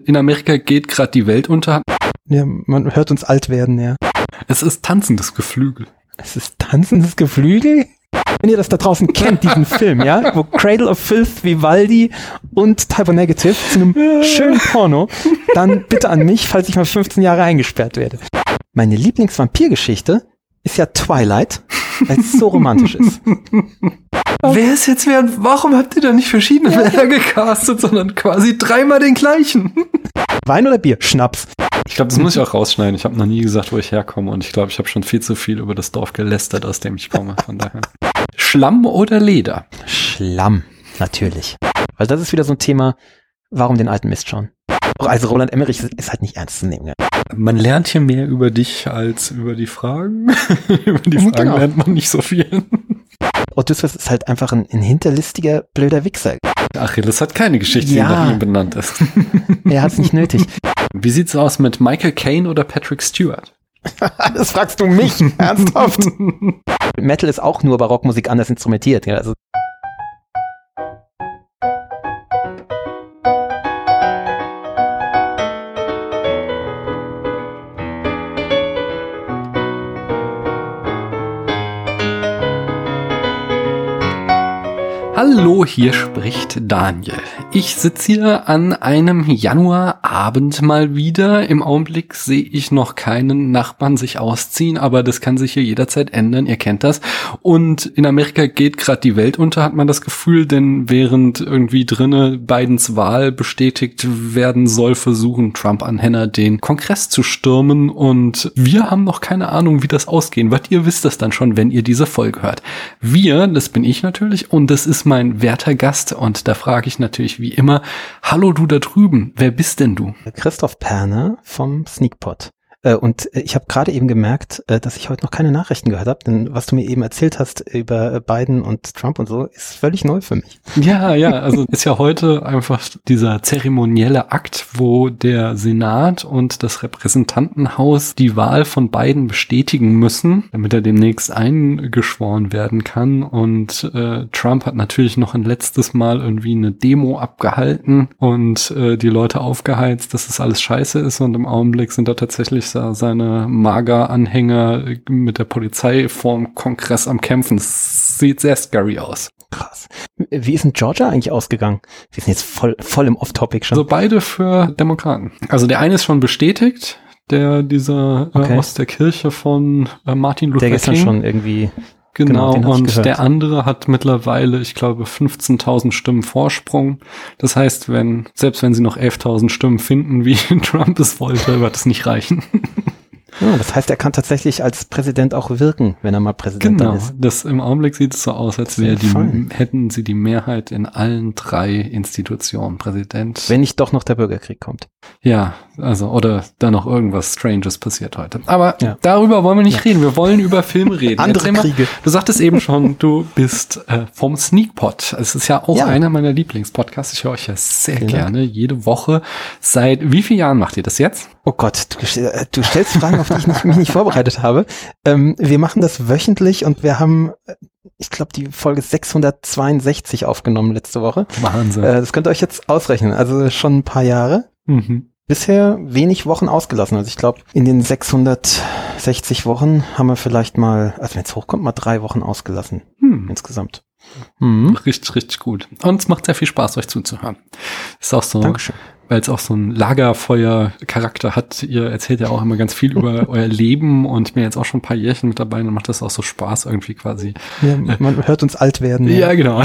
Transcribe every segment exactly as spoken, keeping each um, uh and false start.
In Amerika geht gerade die Welt unter. Ja, man hört uns alt werden, ja. Es ist tanzendes Geflügel. Es ist tanzendes Geflügel? Wenn ihr das da draußen kennt, diesen Film, ja, wo Cradle of Filth, Vivaldi und Type O Negative zu einem schönen Porno, dann bitte an mich, falls ich mal fünfzehn Jahre eingesperrt werde. Meine Lieblingsvampirgeschichte ist ja Twilight, weil es so romantisch ist. Wer ist jetzt wer? Warum habt ihr da nicht verschiedene ja. Männer gecastet, sondern quasi dreimal den gleichen? Wein oder Bier? Schnaps. Ich glaube, das muss ich auch rausschneiden. Ich habe noch nie gesagt, wo ich herkomme und ich glaube, ich habe schon viel zu viel über das Dorf gelästert, aus dem ich komme. Von daher. Schlamm oder Leder? Schlamm, natürlich. Weil das ist wieder so ein Thema, warum den alten Mist schauen? Also Roland Emmerich ist halt nicht ernst zu nehmen. Man lernt hier mehr über dich als über die Fragen. Über die Fragen genau. Lernt man nicht so viel. Odysseus ist halt einfach ein, ein hinterlistiger, blöder Wichser. Achilles hat keine Geschichte, ja. Die nach ihm benannt ist. Er hat es nicht nötig. Wie sieht's aus mit Michael Caine oder Patrick Stewart? Das fragst du mich, ernsthaft? Metal ist auch nur Barockmusik anders instrumentiert. Ja, also Hallo, hier spricht Daniel. Ich sitze hier an einem Januarabend mal wieder. Im Augenblick sehe ich noch keinen Nachbarn sich ausziehen, aber das kann sich hier jederzeit ändern, ihr kennt das. Und in Amerika geht gerade die Welt unter, hat man das Gefühl, denn während irgendwie drinne Bidens Wahl bestätigt werden soll, versuchen Trump-Anhänger den Kongress zu stürmen und wir haben noch keine Ahnung, wie das ausgehen wird. Ihr wisst das dann schon, wenn ihr diese Folge hört. Wir, das bin ich natürlich und das ist mein werter Gast und da frage ich natürlich wie immer, hallo du da drüben, wer bist denn du? Christoph Perner vom Sneakpot. Und ich habe gerade eben gemerkt, dass ich heute noch keine Nachrichten gehört habe, denn was du mir eben erzählt hast über Biden und Trump und so, ist völlig neu für mich. Ja, ja, also ist ja heute einfach dieser zeremonielle Akt, wo der Senat und das Repräsentantenhaus die Wahl von Biden bestätigen müssen, damit er demnächst eingeschworen werden kann. Und äh, Trump hat natürlich noch ein letztes Mal irgendwie eine Demo abgehalten und äh, die Leute aufgeheizt, dass das alles scheiße ist und im Augenblick sind da tatsächlich seine Mager-Anhänger mit der Polizei vorm Kongress am Kämpfen. Das sieht sehr scary aus. Krass. Wie ist denn Georgia eigentlich ausgegangen? Wir sind jetzt voll, voll im Off-Topic schon. Also beide für Demokraten. Also der eine ist schon bestätigt, der dieser okay. äh, aus der Kirche von äh, Martin Luther der gestern King. schon irgendwie Genau, genau und der andere hat mittlerweile, ich glaube, fünfzehntausend Stimmen Vorsprung. Das heißt, wenn selbst wenn sie noch elftausend Stimmen finden, wie Trump es wollte, wird es nicht reichen. Ja, das heißt, er kann tatsächlich als Präsident auch wirken, wenn er mal Präsident genau, ist. Genau, das im Augenblick sieht es so aus, als wäre die, hätten sie die Mehrheit in allen drei Institutionen. Präsident. Wenn nicht doch noch der Bürgerkrieg kommt. Ja, also, oder da noch irgendwas Stranges passiert heute. Aber ja. darüber wollen wir nicht ja. reden. Wir wollen über Filme reden. Andere mal, Kriege. Du sagtest eben schon, du bist äh, vom Sneakpot. Es ist ja auch ja. einer meiner Lieblingspodcasts. Ich höre euch ja sehr Vielen gerne, Dank. Jede Woche. Seit wie vielen Jahren macht ihr das jetzt? Oh Gott, du, du stellst Fragen, auf die ich nicht, mich nicht vorbereitet habe. Ähm, wir machen das wöchentlich und wir haben, ich glaube, die Folge sechshundertzweiundsechzig aufgenommen letzte Woche. Wahnsinn. Äh, das könnt ihr euch jetzt ausrechnen. Also schon ein paar Jahre. Mhm. Bisher wenig Wochen ausgelassen. Also ich glaube, in den sechshundertsechzig Wochen haben wir vielleicht mal, also wenn es hochkommt, mal drei Wochen ausgelassen. Hm. Insgesamt. Mhm. Richtig, richtig gut. Und es macht sehr viel Spaß, euch zuzuhören. Ist auch so, Dankeschön. Weil es auch so ein Lagerfeuer-Charakter hat. Ihr erzählt ja auch immer ganz viel über euer Leben und ich bin jetzt auch schon ein paar Jährchen mit dabei und dann macht das auch so Spaß irgendwie quasi. Ja, man hört uns alt werden. Ja, ja genau.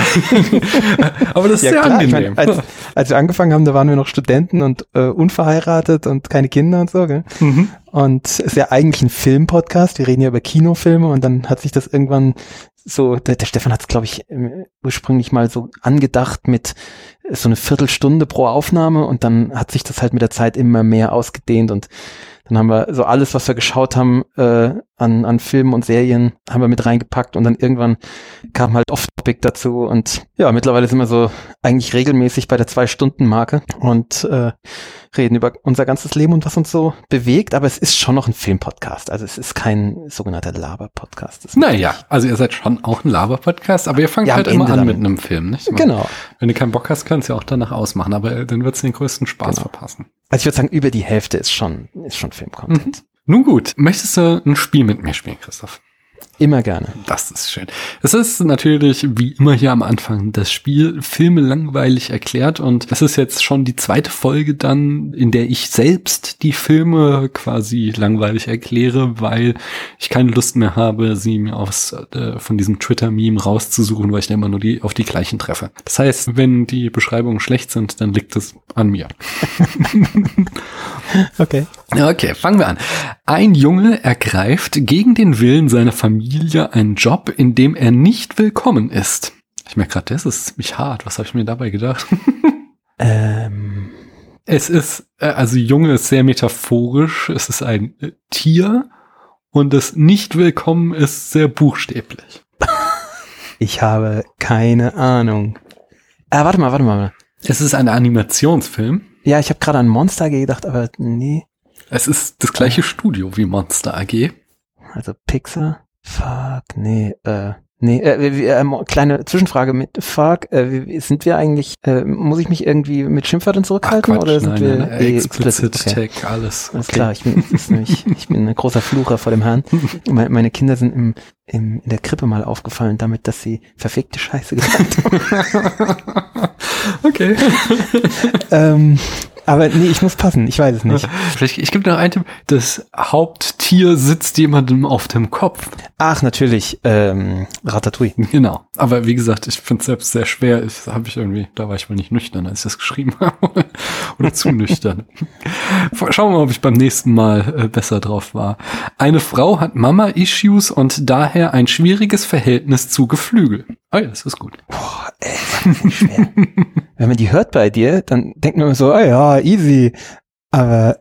Aber das ist ja, sehr klar, angenehm. Ich mein, als, als wir angefangen haben, da waren wir noch Studenten und äh, unverheiratet und keine Kinder und so, gell? Mhm. Und es ist ja eigentlich ein Filmpodcast. Wir reden ja über Kinofilme und dann hat sich das irgendwann so, der, der Stefan hat es, glaube ich, ursprünglich mal so angedacht mit so eine Viertelstunde pro Aufnahme und dann hat sich das halt mit der Zeit immer mehr ausgedehnt und dann haben wir so alles, was wir geschaut haben äh, an, an Filmen und Serien, haben wir mit reingepackt und dann irgendwann kam halt Off-Topic dazu und ja, mittlerweile sind wir so eigentlich regelmäßig bei der Zwei-Stunden-Marke und äh, reden über unser ganzes Leben und was uns so bewegt, aber es ist schon noch ein Filmpodcast, also es ist kein sogenannter Laber-Podcast. Naja, also ihr seid schon auch ein Laber-Podcast, aber ihr fangt ja, halt immer an mit einem Film, nicht? Genau. Wenn du keinen Bock hast, kannst du ja auch danach ausmachen, aber dann wird's den größten Spaß genau. verpassen. Also ich würde sagen, über die Hälfte ist schon, ist schon Film-Content. Mhm. Nun gut, möchtest du ein Spiel mit mir spielen, Christoph? Immer gerne. Das ist schön. Es ist natürlich, wie immer hier am Anfang, das Spiel Filme langweilig erklärt und das ist jetzt schon die zweite Folge dann, in der ich selbst die Filme quasi langweilig erkläre, weil ich keine Lust mehr habe, sie mir aus, äh, von diesem Twitter-Meme rauszusuchen, weil ich dann immer nur die, auf die gleichen treffe. Das heißt, wenn die Beschreibungen schlecht sind, dann liegt es an mir. Okay. Okay, fangen wir an. Ein Junge ergreift gegen den Willen seiner Familie einen Job, in dem er nicht willkommen ist. Ich merke gerade, das ist ziemlich hart. Was habe ich mir dabei gedacht? ähm. Es ist, also Junge ist sehr metaphorisch. Es ist ein Tier und das Nicht-Willkommen ist sehr buchstäblich. Ich habe keine Ahnung. Ah, warte mal, warte mal. Es ist ein Animationsfilm. Ja, ich habe gerade an Monster A G gedacht, aber nee. Es ist das gleiche Studio wie Monster A G. Also Pixar? Fuck, nee, äh, nee, äh, äh, kleine Zwischenfrage mit Fuck, äh, sind wir eigentlich, äh, muss ich mich irgendwie mit Schimpfwörtern zurückhalten? Ach, Quatsch, oder sind nein, wir nein, nein, eh explicit, okay. Tag, alles. Alles okay. klar, ich bin, ist nämlich, ich bin ein großer Flucher vor dem Herrn. Meine, meine Kinder sind im, im, in der Krippe mal aufgefallen damit, dass sie verfickte Scheiße gesagt haben. Okay. ähm, aber nee, ich muss passen, ich weiß es nicht. Vielleicht, ich gebe noch einen Tipp. Das Haupttier sitzt jemandem auf dem Kopf. Ach, natürlich, ähm, Ratatouille. Genau. Aber wie gesagt, ich finde es selbst sehr schwer. Ich habe ich irgendwie, da war ich wohl nicht nüchtern, als ich das geschrieben habe. Oder zu nüchtern. Schauen wir mal, ob ich beim nächsten Mal äh, besser drauf war. Eine Frau hat Mama-Issues und daher ein schwieriges Verhältnis zu Geflügel. Oh ja, das ist gut. Boah, ey, das ist nicht schwer. Wenn man die hört bei dir, dann denkt man immer so, oh ja, easy. Aber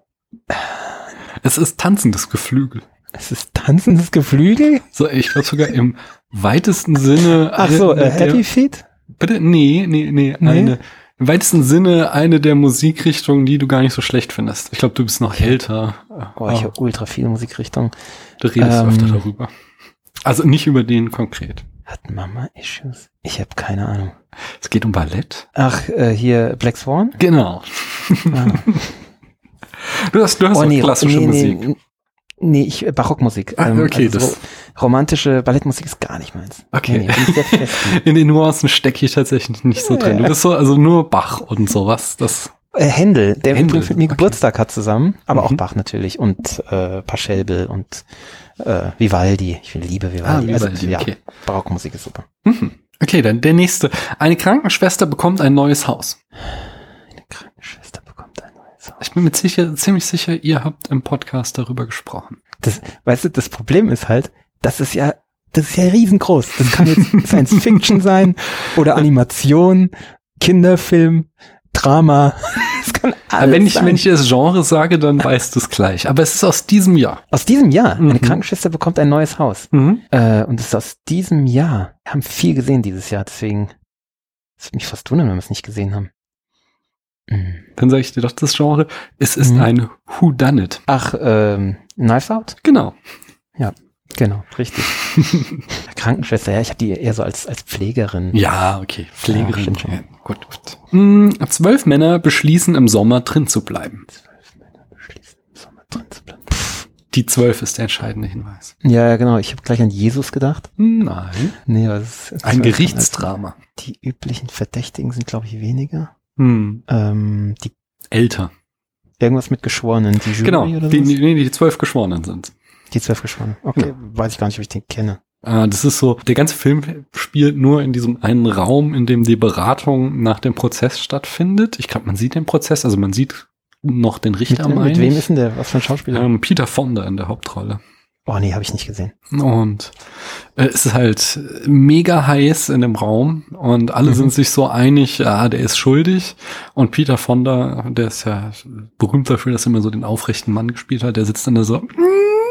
es ist tanzendes Geflügel. Es ist tanzendes Geflügel? So, ich glaube sogar im weitesten Sinne. Ach so, äh, Happy Feet? Bitte? Nee, nee, nee, nee. Eine, im weitesten Sinne eine der Musikrichtungen, die du gar nicht so schlecht findest. Ich glaube, du bist noch älter. Oh, ich habe ultra viele Musikrichtungen. Du redest ähm, öfter darüber. Also nicht über den konkret. Hat Mama Issues? Ich habe keine Ahnung. Es geht um Ballett. Ach, äh, hier Black Swan? Genau. Ah. Du hast, du hast oh, auch nee, klassische nee, Musik. Nee, nee, ich äh, Barockmusik. Ah, ähm, okay, also das so romantische Ballettmusik ist gar nicht meins. Okay. Nee, nee, bin ich sehr fest. In den Nuancen stecke ich tatsächlich nicht so drin. Du bist so, also nur Bach und sowas. Das äh, Händel, der Händel, übrigens mit mir okay. Geburtstag hat zusammen, aber Mhm. auch Bach natürlich und äh, Pachelbel und äh, Vivaldi. Ich liebe Vivaldi. Ah, Vivaldi, also, ja, okay. Barockmusik ist super. Mhm. Okay, dann der nächste. Eine Krankenschwester bekommt ein neues Haus. Eine Krankenschwester bekommt ein neues Haus. Ich bin mir sicher, ziemlich sicher, ihr habt im Podcast darüber gesprochen. Das, weißt du, das Problem ist halt, das ist ja, das ist ja riesengroß. Das kann jetzt Science Fiction sein oder Animation, Kinderfilm, Drama. Das kann alles Wenn ich, sein. wenn ich das Genre sage, dann weißt du es gleich. Aber es ist aus diesem Jahr. Aus diesem Jahr. Mhm. Eine Krankenschwester bekommt ein neues Haus. Mhm. Äh, und es ist aus diesem Jahr. Wir haben viel gesehen dieses Jahr, deswegen es würde mich fast wundern, wenn wir es nicht gesehen haben. Mhm. Dann sage ich dir doch das Genre. Es ist Mhm. ein Whodunit. Ach, ähm, Knives Out? Genau. Genau, richtig. Krankenschwester, ja, ich habe die eher so als, als Pflegerin. Ja, okay. Ja, Pflegerin. stimmt schon. Ja, gut, gut. Hm, zwölf Männer beschließen im Sommer drin zu bleiben. Zwölf Männer beschließen, im Sommer drin zu bleiben. Die zwölf ist der entscheidende Hinweis. Ja, ja, genau. Ich habe gleich an Jesus gedacht. Nein. Nee, aber es ist Ein zwölf Gerichtsdrama. Also die üblichen Verdächtigen sind, glaube ich, weniger. Hm. Ähm, die Älter. irgendwas mit Geschworenen. Die Jury Genau. oder Die, was? die, die zwölf Geschworenen sind. Die zwölf Geschworenen. Okay, Ja. weiß ich gar nicht, ob ich den kenne. Äh, das ist so, der ganze Film spielt nur in diesem einen Raum, in dem die Beratung nach dem Prozess stattfindet. Ich glaube, man sieht den Prozess, also man sieht noch den Richter, Mit, meine mit wem ich. ist denn der? Was für ein Schauspieler? Ähm, Peter Fonda in der Hauptrolle. Oh nee, habe ich nicht gesehen. Und äh, es ist halt mega heiß in dem Raum und alle Mhm. sind sich so einig, ja, der ist schuldig. Und Peter Fonda, der ist ja berühmt dafür, dass er immer so den aufrechten Mann gespielt hat, der sitzt dann da so, mm,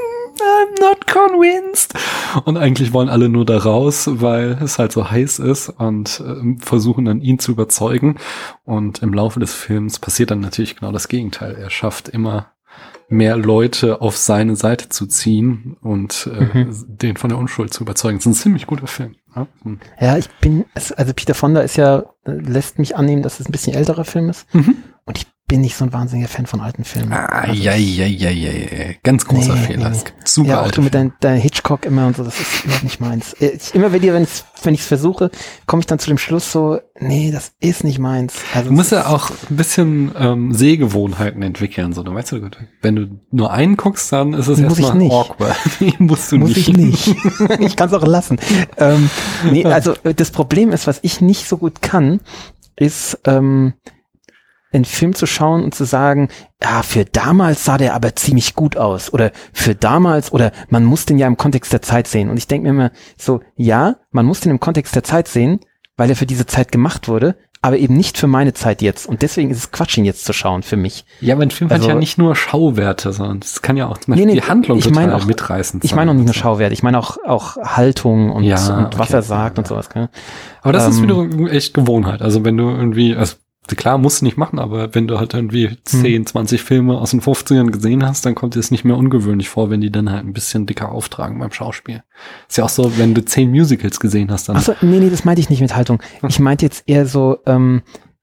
I'm not convinced. Und eigentlich wollen alle nur da raus, weil es halt so heiß ist und äh, versuchen dann ihn zu überzeugen. Und im Laufe des Films passiert dann natürlich genau das Gegenteil. Er schafft immer mehr Leute auf seine Seite zu ziehen und äh, Mhm. den von der Unschuld zu überzeugen. Das ist ein ziemlich guter Film. Ja? Hm. Ja, ich bin, also Peter Fonda ist ja, lässt mich annehmen, dass es ein bisschen älterer Film ist. Mhm. Und ich bin nicht so ein wahnsinniger Fan von alten Filmen. Ah, also ja, ja, ja, ja, ja. Ganz großer nee, Fehler. Nee, nee. Es gibt super ja, auch alte du mit deinem dein Hitchcock immer und so, das ist überhaupt nicht meins. Ich, immer wenn ich es wenn ich's versuche, komme ich dann zu dem Schluss so, nee, das ist nicht meins. Also du musst ja auch ein bisschen ähm, Sehgewohnheiten entwickeln. So, du weißt du, wenn du nur einen guckst, dann ist es erstmal awkward. Nee, musst du muss nicht. Muss ich nicht. Ich kann es auch lassen. ähm, nee, also das Problem ist, was ich nicht so gut kann, ist ähm, einen Film zu schauen und zu sagen, ja, für damals sah der aber ziemlich gut aus oder für damals oder man muss den ja im Kontext der Zeit sehen. Und ich denke mir immer so, ja, man muss den im Kontext der Zeit sehen, weil er für diese Zeit gemacht wurde, aber eben nicht für meine Zeit jetzt. Und deswegen ist es Quatsch, ihn jetzt zu schauen für mich. Ja, aber ein Film also, hat ja nicht nur Schauwerte, sondern es kann ja auch zum Beispiel nee, nee, die Handlung ich mein total auch, mitreißend sein. Ich meine auch nicht nur Schauwerte, ich meine auch auch Haltung und, ja, und okay, was er sagt ja, und sowas. Gell? Aber das ähm, ist wiederum echt Gewohnheit. Also wenn du irgendwie, also klar, musst du nicht machen, aber wenn du halt irgendwie zehn, zwanzig Filme aus den fünfzigern gesehen hast, dann kommt dir es nicht mehr ungewöhnlich vor, wenn die dann halt ein bisschen dicker auftragen beim Schauspiel. Ist ja auch so, wenn du zehn Musicals gesehen hast, dann. Ach so, nee, nee, das meinte ich nicht mit Haltung. Ich meinte jetzt eher so, ähm,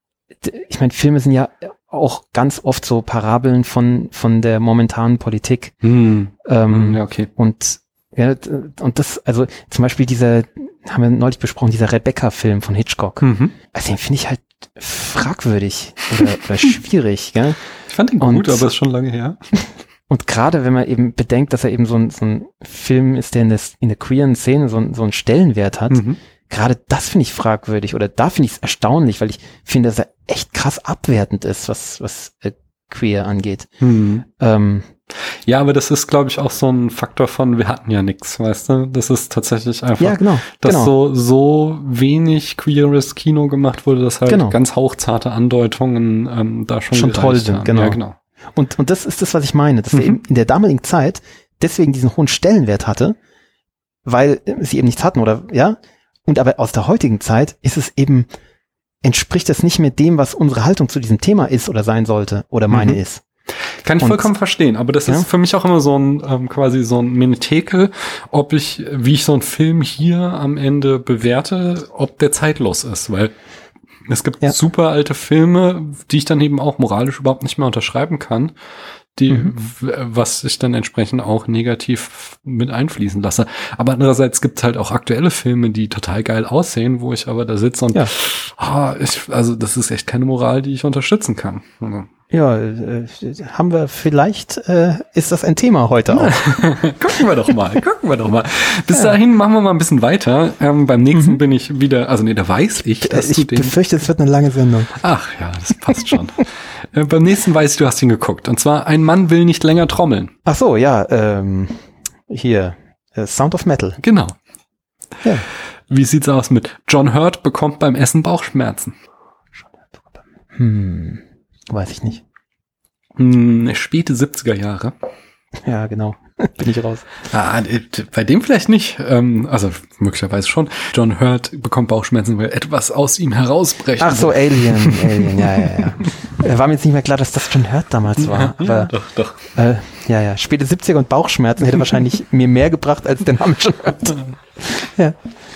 ich meine, Filme sind ja auch ganz oft so Parabeln von, von der momentanen Politik. Hm. Ähm, ja, okay. Und, ja, und das, also zum Beispiel dieser, haben wir neulich besprochen, dieser Rebecca-Film von Hitchcock. Mhm. Also den finde ich halt fragwürdig oder, oder schwierig, gell? Ich fand ihn gut, und, aber ist schon lange her. Und gerade wenn man eben bedenkt, dass er eben so ein, so ein Film ist, der in, das, in der queeren Szene so, ein, so einen Stellenwert hat, mhm. gerade das finde ich fragwürdig oder da finde ich es erstaunlich, weil ich finde, dass er echt krass abwertend ist, was, was äh, queer angeht. Mhm. Ähm, Ja, aber das ist, glaube ich, auch so ein Faktor von, wir hatten ja nichts, weißt du? Das ist tatsächlich einfach, ja, genau, dass genau. so so wenig queeres Kino gemacht wurde, dass halt genau. ganz hauchzarte Andeutungen ähm, da schon, schon toll sind. Genau. Ja, genau. Und, und das ist das, was ich meine, dass mhm. er eben in der damaligen Zeit deswegen diesen hohen Stellenwert hatte, weil sie eben nichts hatten, oder, ja? Und aber aus der heutigen Zeit ist es eben, entspricht das nicht mehr dem, was unsere Haltung zu diesem Thema ist oder sein sollte oder meine mhm. ist. Kann ich und, vollkommen verstehen, aber das ja? ist für mich auch immer so ein ähm, quasi so ein Menetekel, ob ich, wie ich so einen Film hier am Ende bewerte, ob der zeitlos ist, weil es gibt ja. super alte Filme, die ich dann eben auch moralisch überhaupt nicht mehr unterschreiben kann, die, mhm. w- was ich dann entsprechend auch negativ mit einfließen lasse. Aber andererseits gibt es halt auch aktuelle Filme, die total geil aussehen, wo ich aber da sitze und ja. oh, ich, also das ist echt keine Moral, die ich unterstützen kann. Also. Ja, äh, haben wir vielleicht, äh, ist das ein Thema heute auch. Gucken wir doch mal, gucken wir doch mal. Bis ja. dahin machen wir mal ein bisschen weiter. Ähm, beim nächsten mhm. bin ich wieder, also nee, da weiß ich, dass ich du den... Ich befürchte, es wird eine lange Sendung. Ach ja, das passt schon. äh, beim nächsten weiß ich, du hast ihn geguckt. Und zwar, ein Mann will nicht länger trommeln. Ach so, ja, ähm, hier, äh, Sound of Metal. Genau. Ja. Wie sieht's aus mit John Hurt bekommt beim Essen Bauchschmerzen? Hm... Weiß ich nicht. Hm, späte siebziger Jahre. Ja, genau. Bin ich raus. Ah, bei dem vielleicht nicht. Ähm, also möglicherweise schon. John Hurt bekommt Bauchschmerzen, weil etwas aus ihm herausbrechen. Ach so, Alien. Alien, ja, ja, ja. War mir jetzt nicht mehr klar, dass das John Hurt damals war. Ja, ja aber, doch, doch. Äh, ja, ja. Späte siebziger und Bauchschmerzen hätte wahrscheinlich mir mehr gebracht als der Name John Hurt. Ja.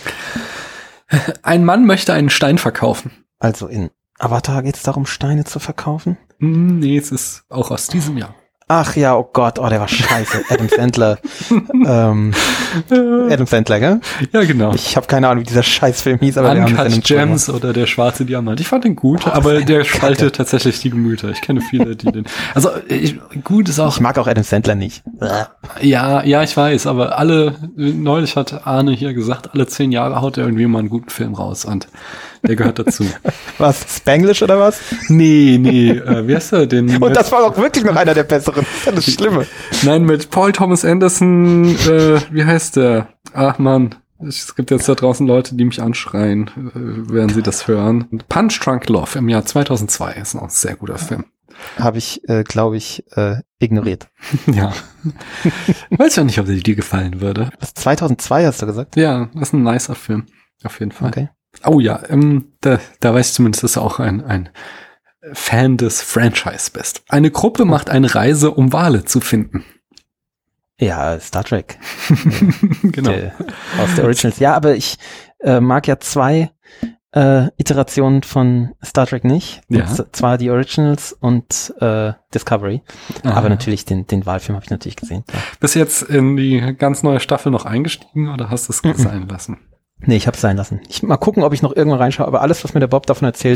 Ein Mann möchte einen Stein verkaufen. Also in Avatar geht es darum, Steine zu verkaufen? Nee, es ist auch aus diesem Jahr. Ach ja, oh Gott, oh, der war scheiße. Adam Sandler. ähm, Adam Sandler, gell? Ja, genau. Ich habe keine Ahnung, wie dieser Scheißfilm hieß, aber Uncut wir haben Gems gemacht. Oder der schwarze Diamant. Ich fand den gut, oh, aber der spaltet tatsächlich die Gemüter. Ich kenne viele, die den... Also ich, gut ist auch... Ich mag auch Adam Sandler nicht. Ja, ja, ich weiß, aber alle... Neulich hat Arne hier gesagt, alle zehn Jahre haut er irgendwie mal einen guten Film raus und der gehört dazu. Was, Spanglish oder was? Nee, nee, äh, wie heißt er denn? Und das war auch wirklich noch einer der besseren. Das ist ja das Schlimme. Nein, mit Paul Thomas Anderson, äh, wie heißt der? Ach man, es gibt jetzt da draußen Leute, die mich anschreien, äh, werden sie das hören. Punch Drunk Love im Jahr zweitausendzwei ist noch ein sehr guter Film. Habe ich, äh, glaube ich, äh, ignoriert. Ja. Weiß ja nicht, ob dir gefallen würde. Was, zweitausendzwei hast du gesagt? Ja, das ist ein nicer Film. Auf jeden Fall. Okay. Oh ja, ähm, da, da weiß ich zumindest, dass du auch ein, ein Fan des Franchise bist. Eine Gruppe macht eine Reise, um Wale zu finden. Ja, Star Trek. Genau. Der, aus der Originals. Ja, aber ich äh, mag ja zwei äh, Iterationen von Star Trek nicht. Ja. Und zwar die Originals und äh, Discovery. Aha. Aber natürlich, den, den Wahlfilm habe ich natürlich gesehen. Ja. Bist du jetzt in die ganz neue Staffel noch eingestiegen oder hast du es Mhm. sein lassen? Nee, ich hab's sein lassen. Ich mal gucken, ob ich noch irgendwann reinschaue, aber alles, was mir der Bob davon erzählt,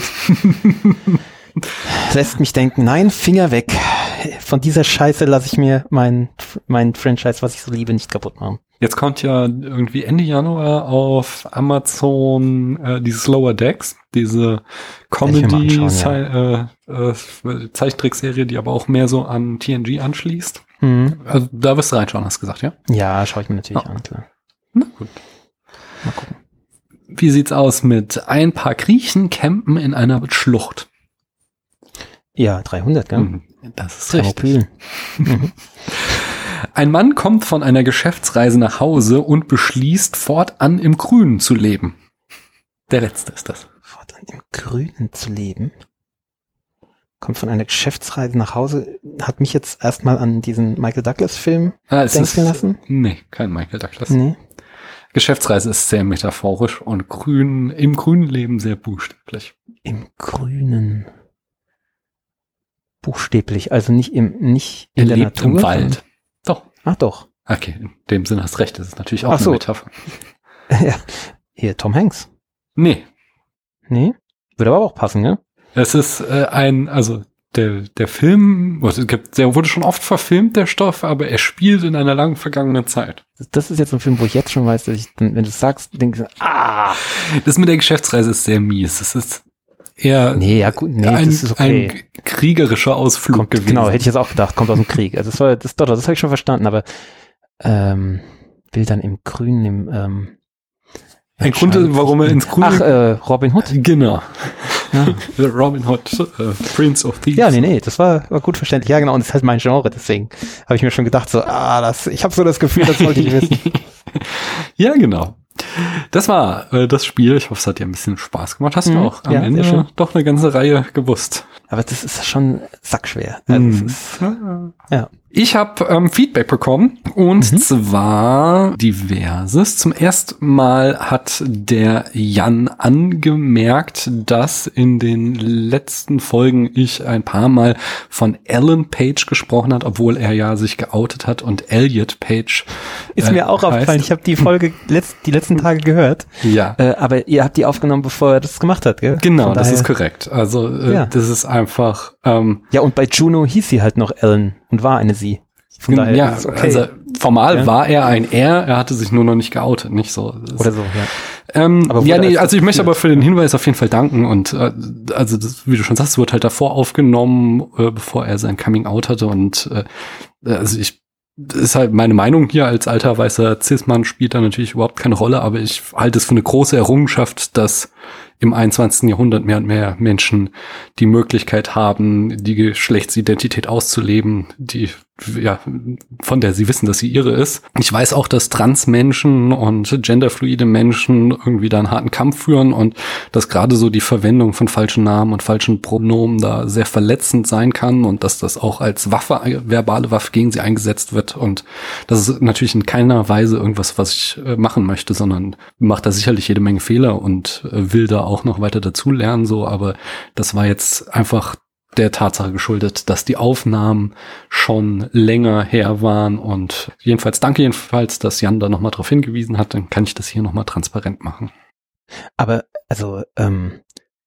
lässt mich denken, nein, Finger weg. Von dieser Scheiße lasse ich mir mein, mein Franchise, was ich so liebe, nicht kaputt machen. Jetzt kommt ja irgendwie Ende Januar auf Amazon äh, dieses Lower Decks, diese Comedy anschauen, äh, äh, Zeichentrickserie, die aber auch mehr so an T N G anschließt. Mhm. Also da wirst du reinschauen, hast du gesagt, ja? Ja, schaue ich mir natürlich oh. an, klar. Na gut. Mal gucken. Wie sieht's aus mit ein paar Griechen campen in einer Schlucht? Ja, dreihundert, gell? Mhm. Das ist richtig. Mhm. Ein Mann kommt von einer Geschäftsreise nach Hause und beschließt, fortan im Grünen zu leben. Der letzte ist das. Fortan im Grünen zu leben? Kommt von einer Geschäftsreise nach Hause, hat mich jetzt erstmal an diesen Michael Douglas-Film ah, denken ist, lassen. Nee, kein Michael Douglas. Nee. Geschäftsreise ist sehr metaphorisch und grün, im grünen Leben sehr buchstäblich. Im Grünen. Buchstäblich, also nicht im, nicht in er der lebt Natur. Im Wald. Doch. Ach doch. Okay, in dem Sinne hast recht, das ist natürlich auch Ach so. eine Metapher. Ja. Hier, Tom Hanks. Nee. Nee? Würde aber auch passen, ne? Es ist äh, ein, also der der Film, also es gibt, der wurde schon oft verfilmt, der Stoff, aber er spielt in einer lang vergangenen Zeit. Das ist jetzt ein Film, wo ich jetzt schon weiß, dass ich, dann, wenn du es sagst, denke ich, ah. Das mit der Geschäftsreise ist sehr mies. Es ist eher Nee, ja gut, nee, ein, das ist okay. ein kriegerischer Ausflug Kommt, gewesen. genau, hätte ich jetzt auch gedacht, kommt aus dem Krieg. Also das war, das, doch, das habe ich schon verstanden, aber ähm, will dann im Grünen, im ähm, ein Grund, warum er ins Grüne... Ach, äh, Robin Hood? Genau. Ja. Robin Hood, äh, Prince of Thieves. Ja, nee, nee, das war, war gut verständlich. Ja, genau, und das ist halt mein Genre, deswegen habe ich mir schon gedacht, so, ah, das, ich habe so das Gefühl, das wollte ich wissen. Ja, genau. Das war äh, das Spiel. Ich hoffe, es hat dir ein bisschen Spaß gemacht. Hast Mhm. du auch am Ja, Ende sehr schön. doch eine ganze Reihe gewusst. Aber das ist schon sackschwer. Also Mhm. es ist, ja. Ich habe ähm, Feedback bekommen und Mhm. zwar diverses. Zum ersten Mal hat der Jan angemerkt, dass in den letzten Folgen ich ein paar Mal von Ellen Page gesprochen hat, obwohl er ja sich geoutet hat und Elliot Page Ist äh, mir auch heißt. aufgefallen. Ich habe die Folge letzt, die letzten Tage gehört. Ja. Äh, aber ihr habt die aufgenommen, bevor er das gemacht hat, gell? Genau, Von das daher- ist korrekt. Also äh, Ja. das ist einfach ähm, Ja, und bei Juno hieß sie halt noch Ellen und war eine sie. Von daher ja, ist es okay. also formal Ja. war er ein Er, er hatte sich nur noch nicht geoutet, nicht so. Das- Oder so, ja. Ähm, Aber ja, wurde nee, als also ich möchte akzeptiert. aber für den Hinweis auf jeden Fall danken und äh, also das, wie du schon sagst, wird halt davor aufgenommen, äh, bevor er sein Coming Out hatte und äh, also ich das ist halt meine Meinung hier als alter weißer Cis-Mann spielt da natürlich überhaupt keine Rolle, aber ich halte es für eine große Errungenschaft, dass im einundzwanzigsten Jahrhundert mehr und mehr Menschen die Möglichkeit haben, die Geschlechtsidentität auszuleben, die ja, von der sie wissen, dass sie ihre ist. Ich weiß auch, dass Transmenschen und genderfluide Menschen irgendwie da einen harten Kampf führen und dass gerade so die Verwendung von falschen Namen und falschen Pronomen da sehr verletzend sein kann und dass das auch als Waffe, verbale Waffe gegen sie eingesetzt wird und das ist natürlich in keiner Weise irgendwas, was ich äh, machen möchte, sondern macht da sicherlich jede Menge Fehler und äh, will da auch noch weiter dazulernen, so, aber das war jetzt einfach der Tatsache geschuldet, dass die Aufnahmen schon länger her waren und jedenfalls danke jedenfalls, dass Jan da nochmal drauf hingewiesen hat, dann kann ich das hier nochmal transparent machen. Aber, also, ähm,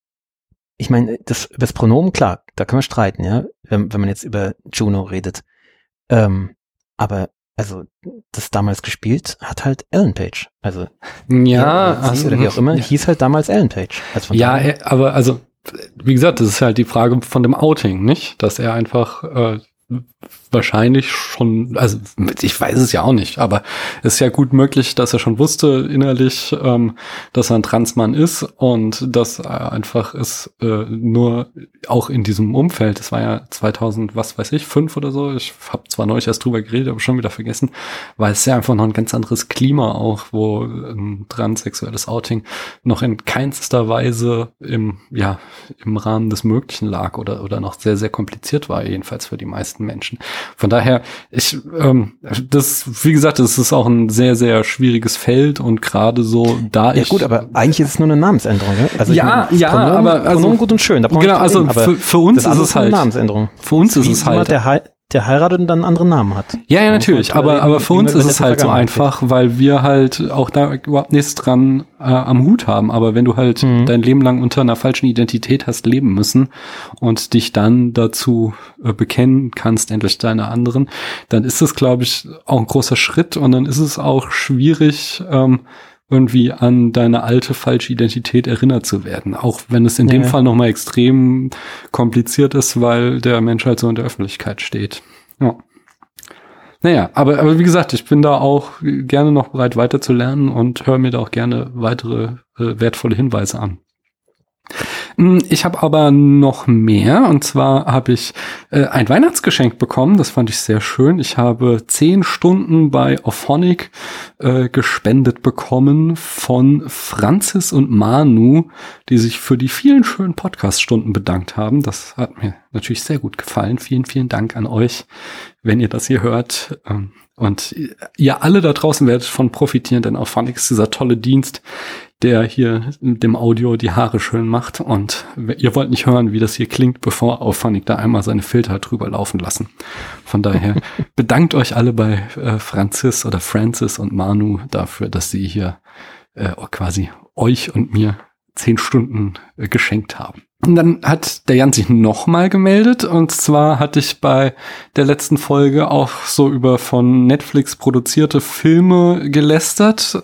ich meine, das, über das Pronomen, klar, da können wir streiten, ja, wenn, wenn man jetzt über Juno redet. Ähm, aber, also, das damals gespielt hat halt Ellen Page. Also, Ja, oder, sie, also, oder wie auch immer, ja, hieß halt damals Ellen Page. Also von ja daher- er- aber also, wie gesagt, das ist halt die Frage von dem Outing, nicht? Dass er einfach äh, wahrscheinlich schon, also ich weiß es ja auch nicht, aber es ist ja gut möglich, dass er schon wusste innerlich, ähm, dass er ein Transmann ist und dass er einfach ist äh, nur auch in diesem Umfeld, das war ja zweitausend, was weiß ich, fünf oder so, ich habe zwar neulich erst drüber geredet, aber schon wieder vergessen, weil es ja einfach noch ein ganz anderes Klima auch, wo ein transsexuelles Outing noch in keinster Weise im, ja, im Rahmen des Möglichen lag oder, oder noch sehr, sehr kompliziert war, jedenfalls für die meisten meisten Menschen. Von daher, ich, ähm, das, wie gesagt, das ist auch ein sehr, sehr schwieriges Feld und gerade so, da ja, ich... Ja gut, aber eigentlich ist es nur eine Namensänderung, ja? Also ja, meine, ja, Pronomen, aber... Also, Pronomen gut und schön, da genau, also reden, für, für uns ist es halt... eine Namensänderung. Für uns ist es halt... Der, He- der heiratet und dann einen anderen Namen hat. Ja, ja, natürlich, aber, reden, aber für uns ist es halt so einfach, geht. Weil wir halt auch da überhaupt nichts dran äh, am Hut haben. Aber wenn du halt mhm. dein Leben lang unter einer falschen Identität hast leben müssen und dich dann dazu äh, bekennen kannst, endlich deiner anderen, dann ist es, glaube ich, auch ein großer Schritt und dann ist es auch schwierig, ähm, irgendwie an deine alte falsche Identität erinnert zu werden. Auch wenn es in ja. dem Fall nochmal extrem kompliziert ist, weil der Mensch halt so in der Öffentlichkeit steht. Ja. Naja, aber, aber wie gesagt, ich bin da auch gerne noch bereit weiter zu lernen und höre mir da auch gerne weitere äh, wertvolle Hinweise an. Ich habe aber noch mehr, und zwar habe ich äh, ein Weihnachtsgeschenk bekommen, das fand ich sehr schön. Ich habe zehn Stunden bei Auphonic äh, gespendet bekommen von Franzis und Manu, die sich für die vielen schönen Podcast-Stunden bedankt haben. Das hat mir natürlich sehr gut gefallen. Vielen, vielen Dank an euch, wenn ihr das hier hört. Ähm, und ihr alle da draußen werdet von profitieren, denn Auphonic ist dieser tolle Dienst, der hier mit dem Audio die Haare schön macht. Und ihr wollt nicht hören, wie das hier klingt, bevor Auphonic da einmal seine Filter drüber laufen lassen. Von daher bedankt euch alle bei äh, Franzis oder Francis und Manu dafür, dass sie hier äh, quasi euch und mir zehn Stunden äh, geschenkt haben. Und dann hat der Jan sich nochmal gemeldet, und zwar hatte ich bei der letzten Folge auch so über von Netflix produzierte Filme gelästert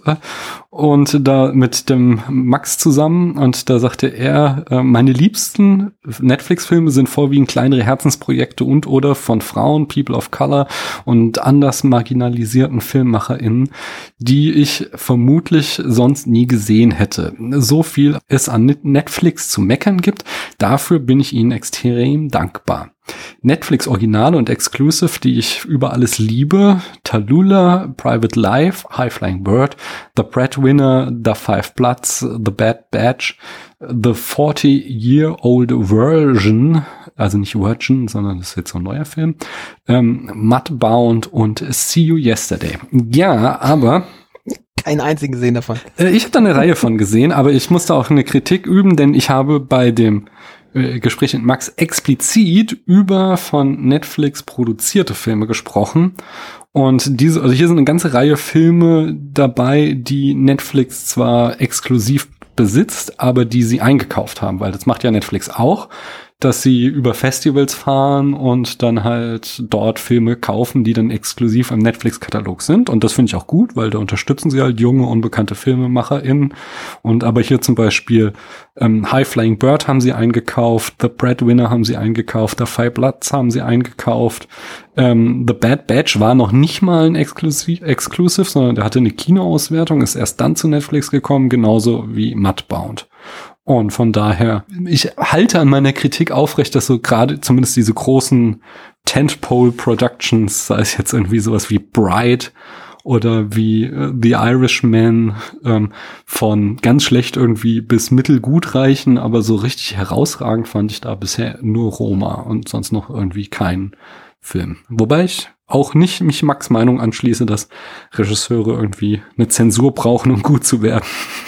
und da mit dem Max zusammen, und da sagte er, meine liebsten Netflix-Filme sind vorwiegend kleinere Herzensprojekte und oder von Frauen, People of Color und anders marginalisierten FilmmacherInnen, die ich vermutlich sonst nie gesehen hätte. So viel es an Netflix zu meckern gibt, dafür bin ich ihnen extrem dankbar. Netflix-Originale und Exclusive, die ich über alles liebe: Tallulah, Private Life, High Flying Bird, The Breadwinner, The Five Bloods, The Bad Batch, The forty-Year-Old Virgin, also nicht Virgin, sondern das ist jetzt so ein neuer Film, ähm, Mudbound und See You Yesterday. Ja, aber keinen einzigen gesehen davon. Äh, ich habe da eine Reihe von gesehen, aber ich musste auch eine Kritik üben, denn ich habe bei dem äh, Gespräch mit Max explizit über von Netflix produzierte Filme gesprochen. Und diese, also hier sind eine ganze Reihe Filme dabei, die Netflix zwar exklusiv besitzt, aber die sie eingekauft haben, weil das macht ja Netflix auch, dass sie über Festivals fahren und dann halt dort Filme kaufen, die dann exklusiv im Netflix-Katalog sind. Und das finde ich auch gut, weil da unterstützen sie halt junge, unbekannte FilmemacherInnen. Und aber hier zum Beispiel ähm, High Flying Bird haben sie eingekauft, The Breadwinner haben sie eingekauft, The Five Bloods haben sie eingekauft. Ähm, The Bad Batch war noch nicht mal ein Exclusive, Exclusive, sondern der hatte eine Kinoauswertung, ist erst dann zu Netflix gekommen, genauso wie Mudbound. Und von daher, ich halte an meiner Kritik aufrecht, dass so gerade zumindest diese großen Tentpole-Productions, sei es jetzt irgendwie sowas wie Bright oder wie uh, The Irishman, ähm, von ganz schlecht irgendwie bis mittelgut reichen, aber so richtig herausragend fand ich da bisher nur Roma und sonst noch irgendwie keinen Film. Wobei ich auch nicht mich Max' Meinung anschließe, dass Regisseure irgendwie eine Zensur brauchen, um gut zu werden.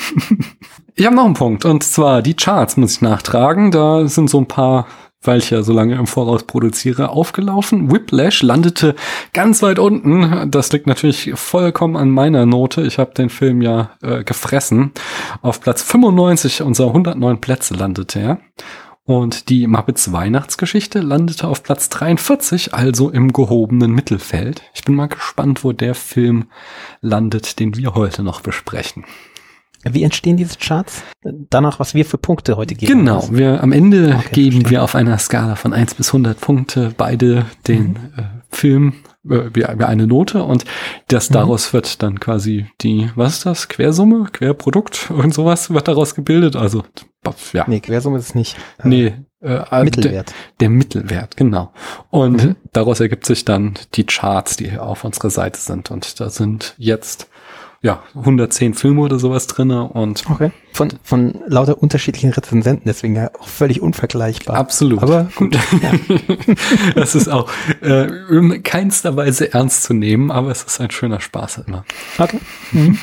Ich habe noch einen Punkt, und zwar die Charts muss ich nachtragen. Da sind so ein paar, weil ich ja so lange im Voraus produziere, aufgelaufen. Whiplash landete ganz weit unten. Das liegt natürlich vollkommen an meiner Note. Ich habe den Film ja äh, gefressen. Auf Platz fünfundneunzig unserer hundertneun Plätze landete er. Und die Muppets Weihnachtsgeschichte landete auf Platz dreiundvierzig, also im gehobenen Mittelfeld. Ich bin mal gespannt, wo der Film landet, den wir heute noch besprechen. Wie entstehen diese Charts? Danach, was wir für Punkte heute geben. Genau, wir am Ende okay, geben verstehe. wir auf einer Skala von eins bis hundert Punkte beide den mhm. äh, Film äh, wie, wie eine Note, und das mhm. daraus wird dann quasi die, was ist das? Quersumme? Querprodukt? Irgend sowas wird daraus gebildet. Also, ja. Nee, Quersumme ist es nicht. Äh, nee. Äh, Mittelwert. Der, der Mittelwert, genau. Und mhm. daraus ergibt sich dann die Charts, die hier auf unserer Seite sind. Und da sind jetzt ja, hundertzehn Filme oder sowas drinne und okay. Von, von lauter unterschiedlichen Rezensenten, deswegen ja auch völlig unvergleichbar. Absolut. Aber gut. Ja. Das ist auch äh, in keinster Weise ernst zu nehmen, aber es ist ein schöner Spaß immer. Okay. Mhm.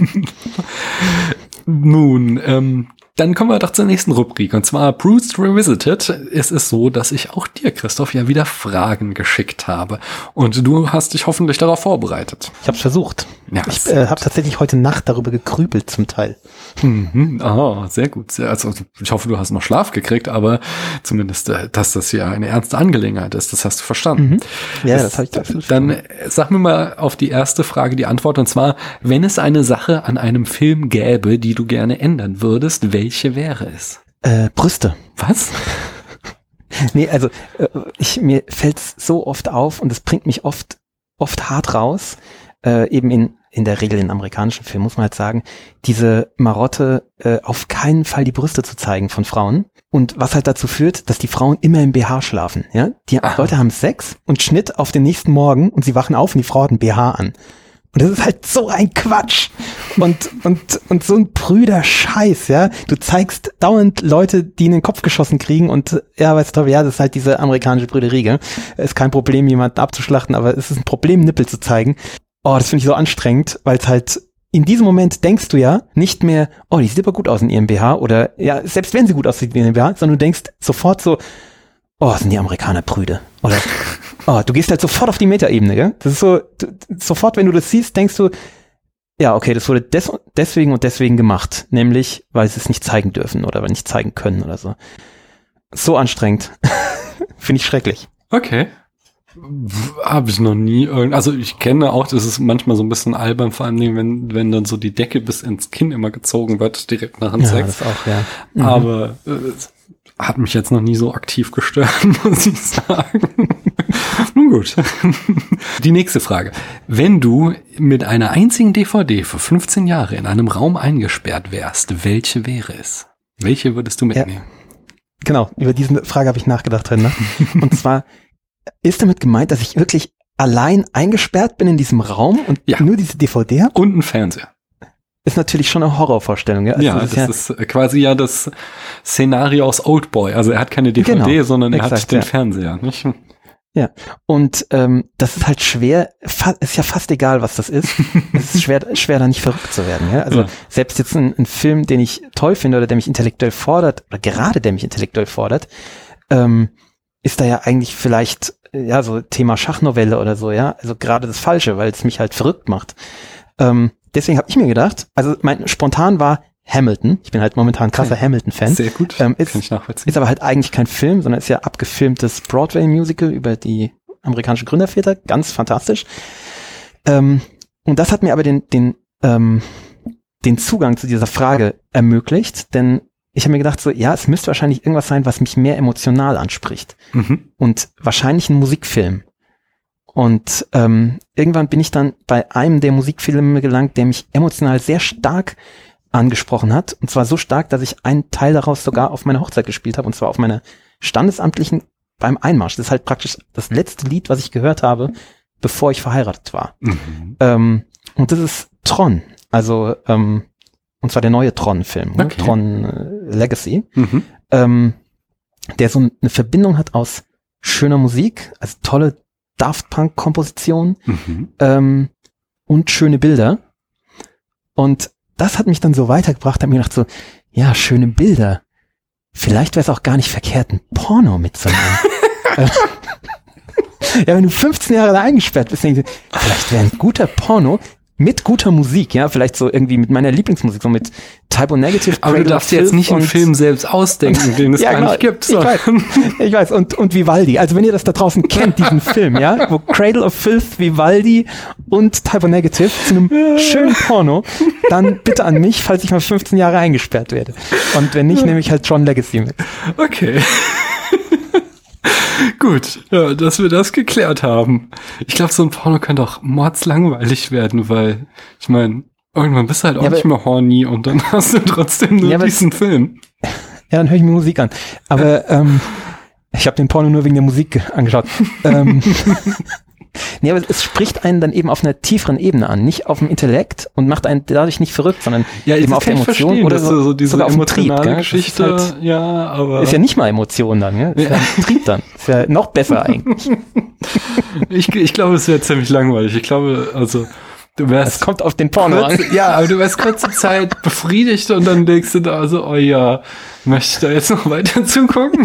Nun, ähm, dann kommen wir doch zur nächsten Rubrik, und zwar Bruce Revisited. Es ist so, dass ich auch dir, Christoph, ja wieder Fragen geschickt habe. Und du hast dich hoffentlich darauf vorbereitet. Ich habe es versucht. Ja, ich äh, habe tatsächlich heute Nacht darüber gegrübelt zum Teil. Mhm. Oh, sehr gut. Also ich hoffe, du hast noch Schlaf gekriegt, aber zumindest, dass das ja eine ernste Angelegenheit ist, das hast du verstanden. Mhm. Ja, das, das habe ich absolut Dann verstanden. sag mir mal auf die erste Frage die Antwort, und zwar, wenn es eine Sache an einem Film gäbe, die du gerne ändern würdest, welche wäre es? Äh, Brüste. Was? Nee, also äh, ich, mir fällt's so oft auf und es bringt mich oft oft hart raus, äh, eben in in der Regel in amerikanischen Filmen, muss man halt sagen, diese Marotte, äh, auf keinen Fall die Brüste zu zeigen von Frauen. Und was halt dazu führt, dass die Frauen immer im B H schlafen. Ja, die Aha. Leute haben Sex und Schnitt auf den nächsten Morgen und sie wachen auf und die Frau hat ein B H an. Und das ist halt so ein Quatsch und und und so ein prüder Scheiß, ja. Du zeigst dauernd Leute, die in den Kopf geschossen kriegen und ja, weißt du, ja, das ist halt diese amerikanische Prüderie, gell? Ist kein Problem, jemanden abzuschlachten, aber es ist ein Problem, Nippel zu zeigen. Oh, das finde ich so anstrengend, weil es halt in diesem Moment denkst du ja nicht mehr, oh, die sieht aber gut aus in ihrem B H oder ja, selbst wenn sie gut aussieht in ihrem B H, sondern du denkst sofort so, oh, sind die Amerikaner prüde. Oder oh, du gehst halt sofort auf die Metaebene, gell? Das ist so, du, sofort, wenn du das siehst, denkst du, ja, okay, das wurde des, deswegen und deswegen gemacht. Nämlich, weil sie es nicht zeigen dürfen oder weil nicht zeigen können oder so. So anstrengend. Finde ich schrecklich. Okay. Habe ich noch nie irgend, also ich kenne auch, das ist manchmal so ein bisschen albern, vor allem wenn, wenn dann so die Decke bis ins Kinn immer gezogen wird, direkt nach dem ja, Sex. Das auch, ja. Mhm. Aber äh, hat mich jetzt noch nie so aktiv gestört, muss ich sagen. Nun gut. Die nächste Frage. Wenn du mit einer einzigen D V D für fünfzehn Jahre in einem Raum eingesperrt wärst, welche wäre es? Welche würdest du mitnehmen? Ja, genau, über diese Frage habe ich nachgedacht drin. Ne? Und zwar ist damit gemeint, dass ich wirklich allein eingesperrt bin in diesem Raum und ja. nur diese D V D habe? Und ein Fernseher. Ist natürlich schon eine Horrorvorstellung. Ja, also ja, das, das ist, ja ist quasi ja das Szenario aus Oldboy. Also er hat keine D V D, genau, sondern er exakt, hat den ja. Fernseher. Nicht? Ja, und ähm, das ist halt schwer, fa- ist ja fast egal, was das ist. Es ist schwer, schwer da nicht verrückt zu werden. Ja? Also ja. selbst jetzt ein, ein Film, den ich toll finde oder der mich intellektuell fordert, oder gerade der mich intellektuell fordert, ähm, ist da ja eigentlich vielleicht, ja, so Thema Schachnovelle oder so, ja, also gerade das Falsche, weil es mich halt verrückt macht. Ähm, deswegen habe ich mir gedacht, also mein spontan war Hamilton. Ich bin halt momentan krasser okay. Hamilton-Fan. Sehr gut, ähm, ist, kann ich nachvollziehen. Ist aber halt eigentlich kein Film, sondern ist ja abgefilmtes Broadway-Musical über die amerikanische Gründerväter. Ganz fantastisch. Ähm, und das hat mir aber den, den, ähm, den Zugang zu dieser Frage ermöglicht, denn ich habe mir gedacht so, ja, es müsste wahrscheinlich irgendwas sein, was mich mehr emotional anspricht. Mhm. Und wahrscheinlich ein Musikfilm. Und ähm, irgendwann bin ich dann bei einem der Musikfilme gelangt, der mich emotional sehr stark angesprochen hat. Und zwar so stark, dass ich einen Teil daraus sogar auf meiner Hochzeit gespielt habe. Und zwar auf meiner standesamtlichen beim Einmarsch. Das ist halt praktisch das letzte Lied, was ich gehört habe, bevor ich verheiratet war. Mhm. Ähm, und das ist Tron. Also ähm, und zwar der neue Tron-Film, ne? Okay. Tron äh, Legacy, mhm. ähm, der so eine Verbindung hat aus schöner Musik, also tolle Daft Punk-Komposition mhm. ähm, und schöne Bilder. Und das hat mich dann so weitergebracht, habe mir gedacht so, ja, schöne Bilder. Vielleicht wäre es auch gar nicht verkehrt, ein Porno mitzunehmen. Ja, wenn du fünfzehn Jahre da eingesperrt bist, denkst du, vielleicht wäre ein guter Porno mit guter Musik, ja, vielleicht so irgendwie mit meiner Lieblingsmusik, so mit Type O Negative. Aber du darfst jetzt nicht einen Film selbst ausdenken, den es ja, gar genau, nicht gibt. So. Ich weiß, ich weiß. Und, und Vivaldi. Also wenn ihr das da draußen kennt, diesen Film, ja, wo Cradle of Filth, Vivaldi und Type O Negative zu einem schönen Porno, dann bitte an mich, falls ich mal fünfzehn Jahre eingesperrt werde. Und wenn nicht, nehme ich halt Tron Legacy mit. Okay. Gut, ja, dass wir das geklärt haben. Ich glaube, so ein Porno könnte auch mordslangweilig werden, weil, ich meine, irgendwann bist du halt auch ja, nicht mehr horny und dann hast du trotzdem nur ja, diesen Film. Ja, dann höre ich mir Musik an. Aber ähm, ich habe den Porno nur wegen der Musik angeschaut. ähm, Nee, aber es spricht einen dann eben auf einer tieferen Ebene an, nicht auf dem Intellekt und macht einen dadurch nicht verrückt, sondern ja, eben auf der Emotion oder so, so diese sogar auf dem Trieb. Emotionale Geschichte, ist halt, ja, aber ist ja nicht mal Emotion dann, ja? Ist ja ein Trieb dann. Ist ja noch besser eigentlich. ich, ich glaube, es wäre ziemlich langweilig. Ich glaube, also du wärst. Es kommt auf den Porno kurz, an. Ja, aber du wärst kurze Zeit befriedigt und dann denkst du da so, oh ja, möchte ich da jetzt noch weiter zugucken?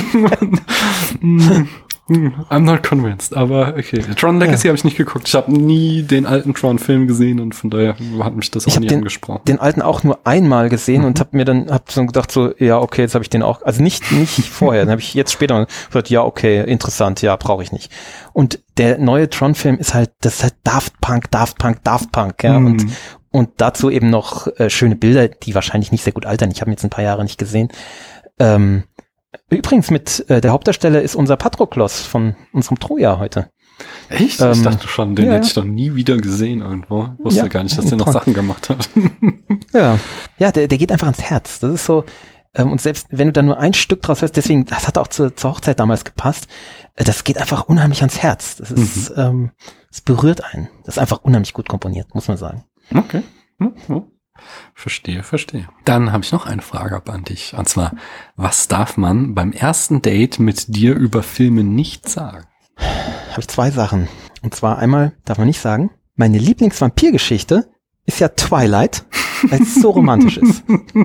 I'm not convinced, aber okay. Tron Legacy ja. habe ich nicht geguckt. Ich habe nie den alten Tron-Film gesehen und von daher hat mich das auch nie den, angesprochen. Den alten auch nur einmal gesehen mhm. und habe mir dann hab so gedacht so, ja okay, jetzt habe ich den auch, also nicht nicht vorher, dann habe ich jetzt später gesagt, ja okay, interessant, ja brauche ich nicht. Und der neue Tron-Film ist halt, das ist halt Daft Punk, Daft Punk, Daft Punk, ja mhm. und und dazu eben noch äh, schöne Bilder, die wahrscheinlich nicht sehr gut altern. Ich habe jetzt ein paar Jahre nicht gesehen. Ähm, Übrigens mit äh, der Hauptdarsteller ist unser Patroklos von unserem Troja heute. Echt? Ähm, ich dachte schon, den ja, hätte ich doch nie wieder gesehen irgendwo. Ich wusste ja, gar nicht, dass der noch Sachen gemacht hat. ja, ja, der, der geht einfach ans Herz. Das ist so, ähm, und selbst wenn du da nur ein Stück draus hörst, deswegen, das hat auch zur, zur Hochzeit damals gepasst, äh, das geht einfach unheimlich ans Herz. Das ist, mhm. ähm, es berührt einen. Das ist einfach unheimlich gut komponiert, muss man sagen. Okay. Mhm. Verstehe, verstehe. Dann habe ich noch eine Frage an dich. Und zwar, was darf man beim ersten Date mit dir über Filme nicht sagen? Habe ich zwei Sachen. Und zwar einmal darf man nicht sagen, meine Lieblingsvampirgeschichte ist ja Twilight, weil es so romantisch ist.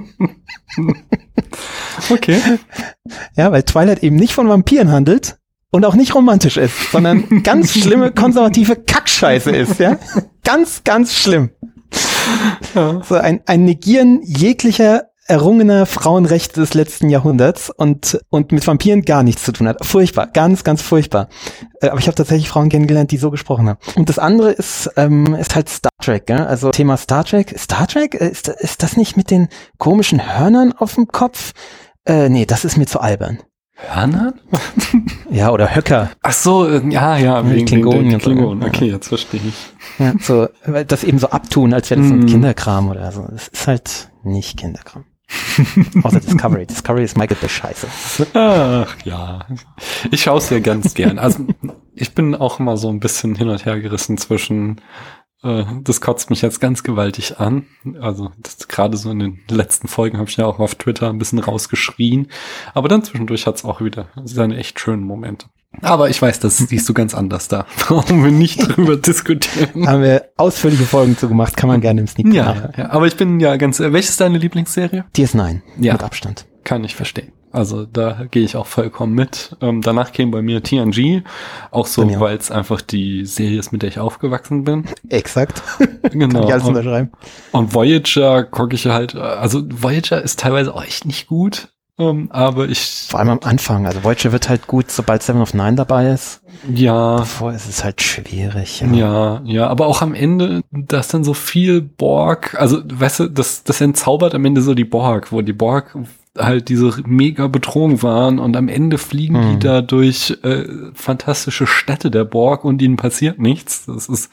Okay. Ja, weil Twilight eben nicht von Vampiren handelt und auch nicht romantisch ist, sondern ganz schlimme, konservative Kackscheiße ist, ja. Ganz, ganz schlimm. Ja. So ein, ein Negieren jeglicher errungener Frauenrechte des letzten Jahrhunderts und und mit Vampiren gar nichts zu tun hat. Furchtbar, ganz, ganz furchtbar. Äh, aber ich habe tatsächlich Frauen kennengelernt, die so gesprochen haben. Und das andere ist ähm, ist halt Star Trek, gell? Also Thema Star Trek. Star Trek? Ist, ist das nicht mit den komischen Hörnern auf dem Kopf? Äh, nee, das ist mir zu albern. Hörner? Ja, oder Höcker. Ach so, ja, ja, wegen Klingonen. Klingonen. Okay, jetzt verstehe ich. Ja, so, das eben so abtun, als wäre das mm. ein Kinderkram oder so. Das ist halt nicht Kinderkram. Außer Discovery. Discovery ist Michael Bay scheiße. Ach ja, ich schaue es ja ganz gern. Also ich bin auch immer so ein bisschen hin und her gerissen zwischen äh, das kotzt mich jetzt ganz gewaltig an. Also gerade so in den letzten Folgen habe ich ja auch auf Twitter ein bisschen rausgeschrien. Aber dann zwischendurch hat es auch wieder seine echt schönen Momente. Aber ich weiß, das siehst du ganz anders da. Brauchen wir nicht drüber diskutieren. Haben wir ausführliche Folgen zu gemacht, kann man gerne im Sneak Peek. Ja, ja, aber ich bin ja ganz, welches ist deine Lieblingsserie? D S neun, ja, mit Abstand. Kann ich verstehen. Also da gehe ich auch vollkommen mit. Ähm, danach käme bei mir T N G, auch so, weil es einfach die Serie ist, mit der ich aufgewachsen bin. Exakt. Genau. Kann ich alles unterschreiben. Und, und Voyager gucke ich halt, also Voyager ist teilweise auch echt nicht gut. Um, aber ich... Vor allem am Anfang, also Voyager wird halt gut, sobald Seven of Nine dabei ist. Ja. Davor ist es halt schwierig. Ja, ja, ja, aber auch am Ende, da ist dann so viel Borg, also weißt du, das, das entzaubert am Ende so die Borg, wo die Borg halt diese mega Bedrohung waren und am Ende fliegen mhm. die da durch äh, fantastische Städte der Borg und ihnen passiert nichts. Das ist...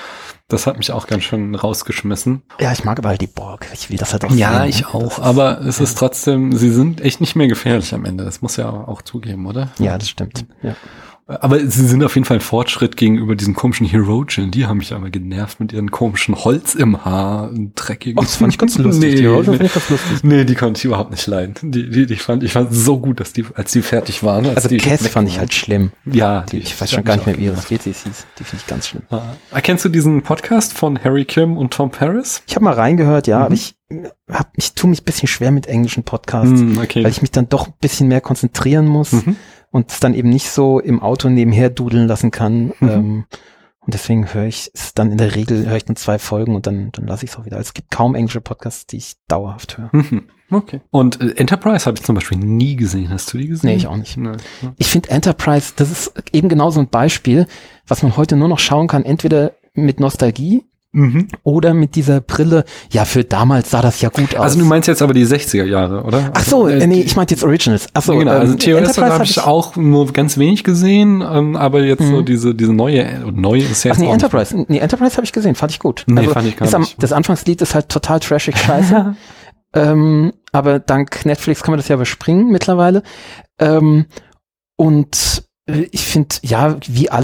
Das hat mich auch ganz schön rausgeschmissen. Ja, ich mag aber halt die Borg. Ich will das halt auch Ja, sehen, ich ne? auch. Ist, aber es ja. ist trotzdem, sie sind echt nicht mehr gefährlich am Ende. Das muss ja auch zugeben, oder? Ja, das stimmt. Ja. Aber sie sind auf jeden Fall ein Fortschritt gegenüber diesen komischen Herogen. Die haben mich aber genervt mit ihren komischen Holz im Haar, dreckigen. Oh, das fand ich ganz lustig. Nee, die Herogen nee, fand ich ganz lustig. Nee, die konnte ich überhaupt nicht leiden. Die, die, die fand, ich fand so gut, dass die, als die fertig waren. Als also die Cass fand ich halt schlimm. Ja. Die, ich weiß schon gar nicht mehr, wie ihre Spezies hieß. Die finde ich ganz schlimm. Ah. Erkennst du diesen Podcast von Harry Kim und Tom Paris? Ich habe mal reingehört, ja, mhm. aber ich hab, ich tue mich ein bisschen schwer mit englischen Podcasts, mhm, okay. weil ich mich dann doch ein bisschen mehr konzentrieren muss. Mhm. Und es dann eben nicht so im Auto nebenher dudeln lassen kann. Mhm. Ähm, und deswegen höre ich es dann in der Regel, höre ich nur zwei Folgen und dann, dann lasse ich es auch wieder. Also es gibt kaum englische Podcasts, die ich dauerhaft höre. Mhm. Okay. Und äh, Enterprise habe ich zum Beispiel nie gesehen. Hast du die gesehen? Nee, ich auch nicht. Nee. Ich finde Enterprise, das ist eben genau so ein Beispiel, was man heute nur noch schauen kann, entweder mit Nostalgie, mhm. oder mit dieser Brille, ja, für damals sah das ja gut aus. Also du meinst jetzt aber die sechziger Jahre, oder? Ach so, äh, nee, ich meinte jetzt Originals. Ach so, genau, also ähm, T O S habe ich auch nur ganz wenig gesehen, ähm, aber jetzt mhm. so diese diese neue, neue ist ja jetzt Ach nee, auch Enterprise, nee, Enterprise habe ich gesehen, fand ich gut. Nee, also, fand ich gar am, nicht. Das Anfangslied ist halt total trashig scheiße, ähm, aber dank Netflix kann man das ja überspringen mittlerweile. Ähm, und äh, ich finde, ja, wie alle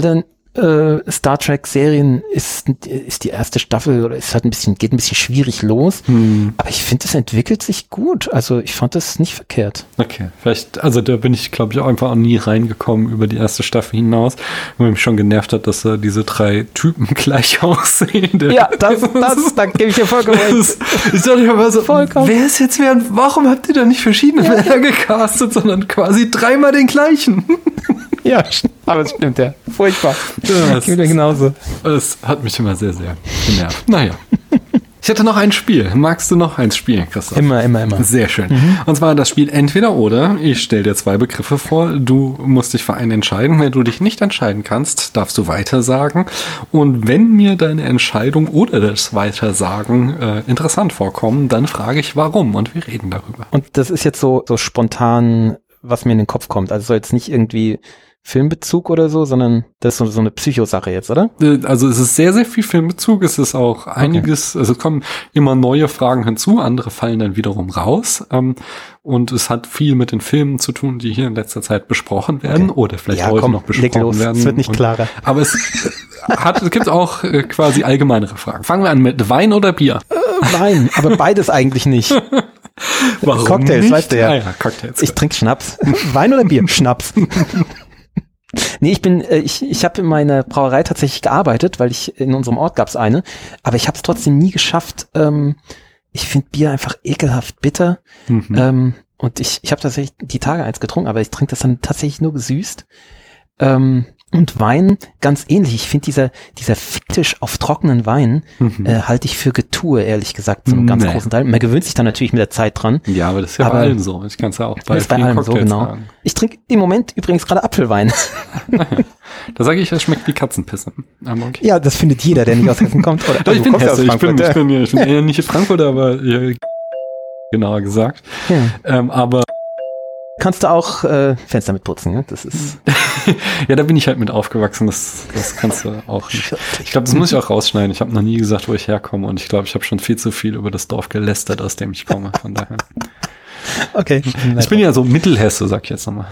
äh, Star Trek Serien ist, ist die erste Staffel oder ist halt ein bisschen, geht ein bisschen schwierig los. Hm. Aber ich finde, es entwickelt sich gut. Also ich fand das nicht verkehrt. Okay, vielleicht, also da bin ich, glaube ich, auch einfach auch nie reingekommen über die erste Staffel hinaus, weil mich schon genervt hat, dass uh, diese drei Typen gleich aussehen. Ja, das, das, da gebe ich dir vollkommen recht. Ich dachte immer so, vollkommen. Wer ist jetzt wer? Warum habt ihr da nicht verschiedene ja. Männer gecastet, sondern quasi dreimal den gleichen? Ja, aber es stimmt, ja. Furchtbar. Das geht mir genauso. Das hat mich immer sehr, sehr genervt. Naja. Ich hätte noch ein Spiel. Magst du noch eins spielen, Christoph? Immer, immer, immer. Sehr schön. Mhm. Und zwar das Spiel Entweder oder. Ich stelle dir zwei Begriffe vor. Du musst dich für einen entscheiden. Wenn du dich nicht entscheiden kannst, darfst du weitersagen. Und wenn mir deine Entscheidung oder das Weitersagen äh, interessant vorkommen, dann frage ich, warum. Und wir reden darüber. Und das ist jetzt so, so spontan, was mir in den Kopf kommt. Also soll jetzt nicht irgendwie Filmbezug oder so, sondern das ist so, so eine Psychosache jetzt, oder? Also es ist sehr, sehr viel Filmbezug. Es ist auch einiges, okay. Also es kommen immer neue Fragen hinzu, andere fallen dann wiederum raus. Und es hat viel mit den Filmen zu tun, die hier in letzter Zeit besprochen werden okay. oder vielleicht ja, heute komm, noch besprochen los. werden. Es wird nicht und, klarer. Aber es hat, es gibt auch quasi allgemeinere Fragen. Fangen wir an mit Wein oder Bier? Äh, Wein, aber beides eigentlich nicht. Warum Cocktails, nicht? weißt du ja. Ah ja, Cocktails. Ich trinke Schnaps. Wein oder Bier? Schnaps. Nee, ich bin, ich, ich habe in meiner Brauerei tatsächlich gearbeitet, weil ich in unserem Ort gab's eine, aber ich habe es trotzdem nie geschafft. Ähm, ich finde Bier einfach ekelhaft bitter. Mhm. Ähm, und ich, ich habe tatsächlich die Tage eins getrunken, aber ich trinke das dann tatsächlich nur gesüßt. Ähm, und Wein ganz ähnlich. Ich finde dieser dieser Fetisch auf trockenen Wein mhm. äh, halte ich für Getue, ehrlich gesagt, zum ganz nee. großen Teil. Man gewöhnt sich dann natürlich mit der Zeit dran. Ja, aber das ist ja aber bei allen so. Ich kann es ja auch bei, bei allem so, genau. Sagen. Ich trinke im Moment übrigens gerade Apfelwein. Da sage ich, es schmeckt wie Katzenpisse. Okay. Ja, das findet jeder, der nicht aus Hessen kommt. Oder, also, ich, bin Hesse, ich bin ich bin ja ich bin eher nicht in Frankfurt, aber ja, genauer gesagt. Ja. Ähm, aber kannst du auch äh, Fenster mit putzen, ne? Das ist ja, da bin ich halt mit aufgewachsen. Das, das kannst du auch nicht. Ich glaube, das muss ich auch rausschneiden. Ich habe noch nie gesagt, wo ich herkomme, und ich glaube, ich habe schon viel zu viel über das Dorf gelästert, aus dem ich komme. Von daher. Okay. Ich bin ja so Mittelhesse, sag ich jetzt nochmal.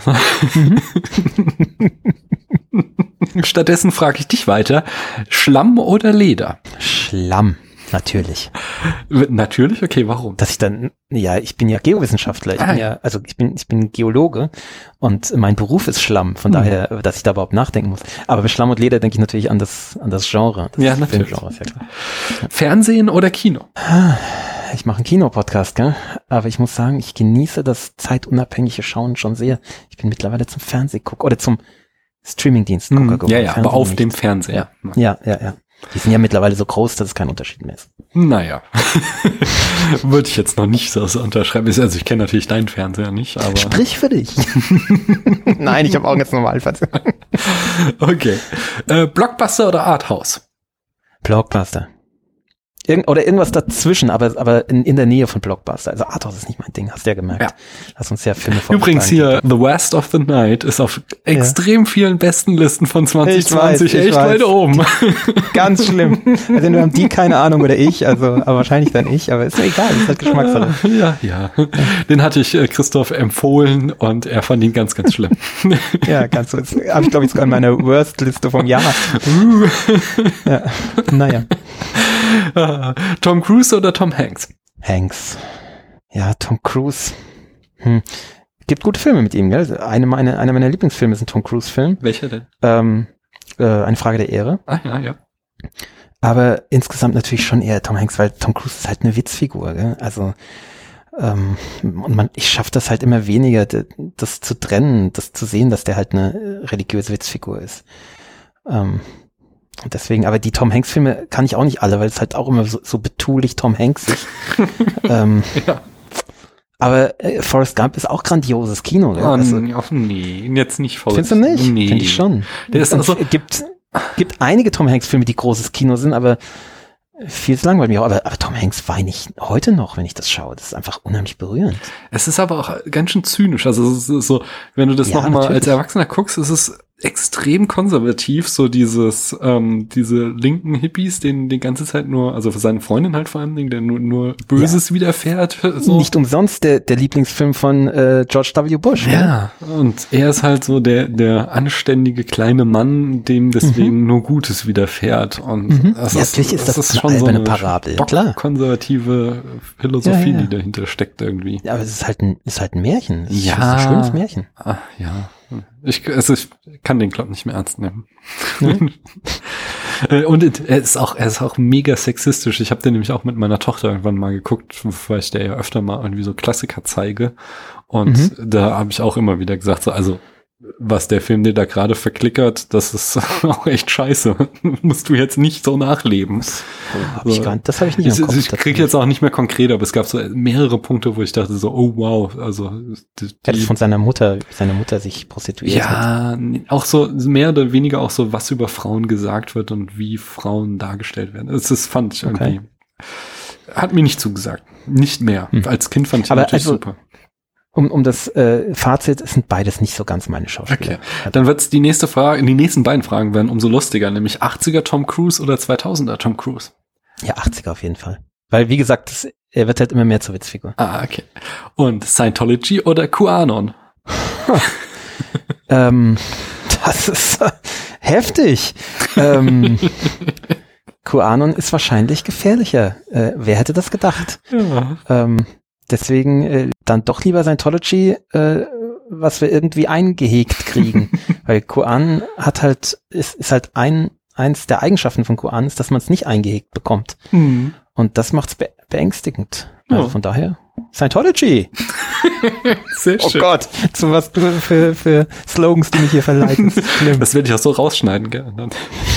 Stattdessen frage ich dich weiter: Schlamm oder Leder? Schlamm. Natürlich. Natürlich? Okay, warum? Dass ich dann, ja, ich bin ja Geowissenschaftler, ich ah, bin ja, also ich bin, ich bin Geologe und mein Beruf ist Schlamm, von mhm. daher, dass ich da überhaupt nachdenken muss. Aber bei Schlamm und Leder denke ich natürlich an das, an das Genre. Das ja, natürlich. Filmgenre, ist ja klar. Fernsehen oder Kino? Ich mache einen Kinopodcast, gell? Aber ich muss sagen, ich genieße das zeitunabhängige Schauen schon sehr. Ich bin mittlerweile zum Fernsehgucker oder zum Streamingdienst Gucker geworden. Ja, ja, aber auf dem Fernseher. Ja, ja, ja. Die sind ja mittlerweile so groß, dass es kein Unterschied mehr ist. Naja, würde ich jetzt noch nicht so unterschreiben. Also ich kenne natürlich deinen Fernseher nicht, aber... Sprich für dich. Nein, ich habe auch jetzt normal. Okay. Äh, Blockbuster oder Arthouse? Blockbuster. Irgend, oder irgendwas dazwischen, aber, aber in, in der Nähe von Blockbuster. Also Arthouse ist nicht mein Ding, hast du ja gemerkt. Ja. Lass uns ja Filme vorstellen. Übrigens hier, The West of the Night ist auf extrem ja. vielen besten Listen von zwanzig zwanzig ich weiß, ich echt weiß. weit oben. Ganz schlimm. Also nur haben die keine Ahnung oder ich, also aber wahrscheinlich dann ich, aber ist mir egal, ist halt Geschmackssache. Ja, ja. Den hatte ich äh, Christoph empfohlen und er fand ihn ganz, ganz schlimm. Ja, ganz so. Habe ich glaube ich sogar in meiner Worst-Liste vom Jahr. Ja, naja. Tom Cruise oder Tom Hanks? Hanks. Ja, Tom Cruise. Hm. Gibt gute Filme mit ihm, gell? Eine meiner, einer meiner Lieblingsfilme ist ein Tom Cruise-Film. Welcher denn? Ähm, äh, eine Frage der Ehre. Ah, ja, ja. Aber insgesamt natürlich schon eher Tom Hanks, weil Tom Cruise ist halt eine Witzfigur, gell? Also, ähm, und man, ich schaffe das halt immer weniger, das zu trennen, das zu sehen, dass der halt eine religiöse Witzfigur ist. Ähm, Und deswegen, aber die Tom Hanks Filme kann ich auch nicht alle, weil es halt auch immer so, so betulich Tom Hanks ist. ähm, ja. Aber äh, Forrest Gump ist auch grandioses Kino. Oh, also, oh nee, jetzt nicht Forrest. Findest du nicht? Nee. Finde ich schon. Der ist also gibt, gibt einige Tom Hanks Filme, die großes Kino sind, aber vieles langweilt mich auch. Aber, aber Tom Hanks weine ich heute noch, wenn ich das schaue. Das ist einfach unheimlich berührend. Es ist aber auch ganz schön zynisch. Also es ist so, wenn du das ja, nochmal als Erwachsener guckst, ist es extrem konservativ, so dieses, ähm, diese linken Hippies, denen die ganze Zeit nur, also für seine Freundin halt vor allem, der nur, nur Böses ja. widerfährt. So. Nicht umsonst der, der Lieblingsfilm von äh, George W. Bush. Ja, ne? Und er ist halt so der, der anständige kleine Mann, dem deswegen mhm. nur Gutes widerfährt. Und mhm. das ja, ist, natürlich ist das, das ist schon so eine Parabel. Klar. konservative Philosophie, ja, ja. die dahinter steckt irgendwie. Ja, aber es ist halt ein, ist halt ein Märchen. Es ja. ist ein schönes Märchen. Ach, ja. Ich, also ich kann den Club nicht mehr ernst nehmen. Mhm. Und er ist auch, er ist auch mega sexistisch. Ich habe den nämlich auch mit meiner Tochter irgendwann mal geguckt, weil ich der ja öfter mal irgendwie so Klassiker zeige. Und mhm. da habe ich auch immer wieder gesagt, so, also was der Film dir da gerade verklickert, das ist auch echt scheiße. Musst du jetzt nicht so nachleben. Oh, hab ich gar nicht, das habe ich nicht im Kopf. Ich, ich krieg jetzt auch nicht mehr konkret, aber es gab so mehrere Punkte, wo ich dachte so, oh wow, also die, ja, das von seiner Mutter, seine Mutter sich prostituiert ja, hat. Ja, auch so mehr oder weniger auch so, was über Frauen gesagt wird und wie Frauen dargestellt werden. Das, das fand ich irgendwie, okay. hat mir nicht zugesagt. Nicht mehr. Hm. Als Kind fand ich aber natürlich also, super. Um, um das äh, Fazit, es sind beides nicht so ganz meine Schauspieler. Okay. Dann wird's die nächste Frage, die nächsten beiden Fragen werden umso lustiger, nämlich achtziger Tom Cruise oder zweitausender Tom Cruise? Ja, achtziger auf jeden Fall. Weil, wie gesagt, das, er wird halt immer mehr zur Witzfigur. Ah, okay. Und Scientology oder QAnon? ähm, das ist äh, heftig. ähm, QAnon ist wahrscheinlich gefährlicher. Äh, wer hätte das gedacht? Ja. Ähm, Deswegen äh, dann doch lieber Scientology, äh, was wir irgendwie eingehegt kriegen. Weil QAnon hat halt, ist, ist halt ein, eins der Eigenschaften von QAnon ist, dass man es nicht eingehegt bekommt. Mhm. Und das macht's be- beängstigend. Also ja. von daher, Scientology! Sehr schön. Oh Gott, zu was für, für Slogans, die mich hier verleiten. Das, das werde ich auch so rausschneiden, gerne.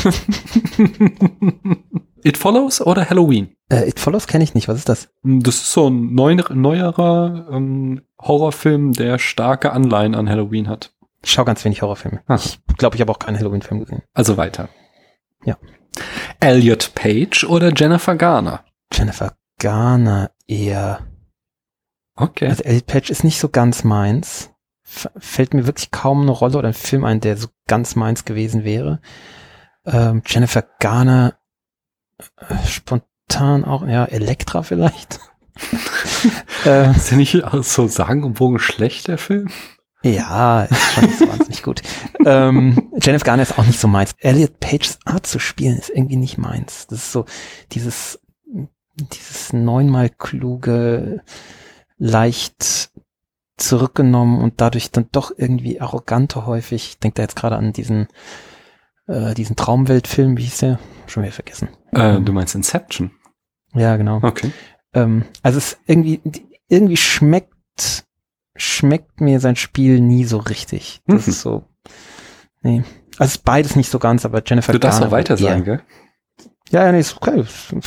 It Follows oder Halloween? Äh, It Follows kenne ich nicht. Was ist das? Das ist so ein neu, neuerer ähm, Horrorfilm, der starke Anleihen an Halloween hat. Ich schaue ganz wenig Horrorfilme. Ach. Ich glaube, ich habe auch keinen Halloween-Film gesehen. Also weiter. Ja. Elliot Page oder Jennifer Garner? Jennifer Garner eher. Okay. Also Elliot Page ist nicht so ganz meins. F- fällt mir wirklich kaum eine Rolle oder ein Film ein, der so ganz meins gewesen wäre. Ähm, Jennifer Garner äh, spontan auch, ja, Elektra vielleicht. äh, ist ja nicht so sagenumwogen schlecht, der Film? Ja, ist schon nicht so wahnsinnig gut. ähm, Jennifer Garner ist auch nicht so meins. Elliot Pages Art zu spielen ist irgendwie nicht meins. Das ist so dieses, dieses neunmal kluge, leicht zurückgenommen und dadurch dann doch irgendwie arrogante häufig. Ich denke da jetzt gerade an diesen, äh, diesen Traumweltfilm, wie hieß der? Schon wieder vergessen. Äh, du meinst Inception? Ja, genau. Okay. Ähm, also es irgendwie, irgendwie schmeckt schmeckt mir sein Spiel nie so richtig. Das mhm. ist so, nee. Also es ist beides nicht so ganz, aber Jennifer Garner. Du darfst auch weiter sagen, gell? Ja, ja, nee, ist okay.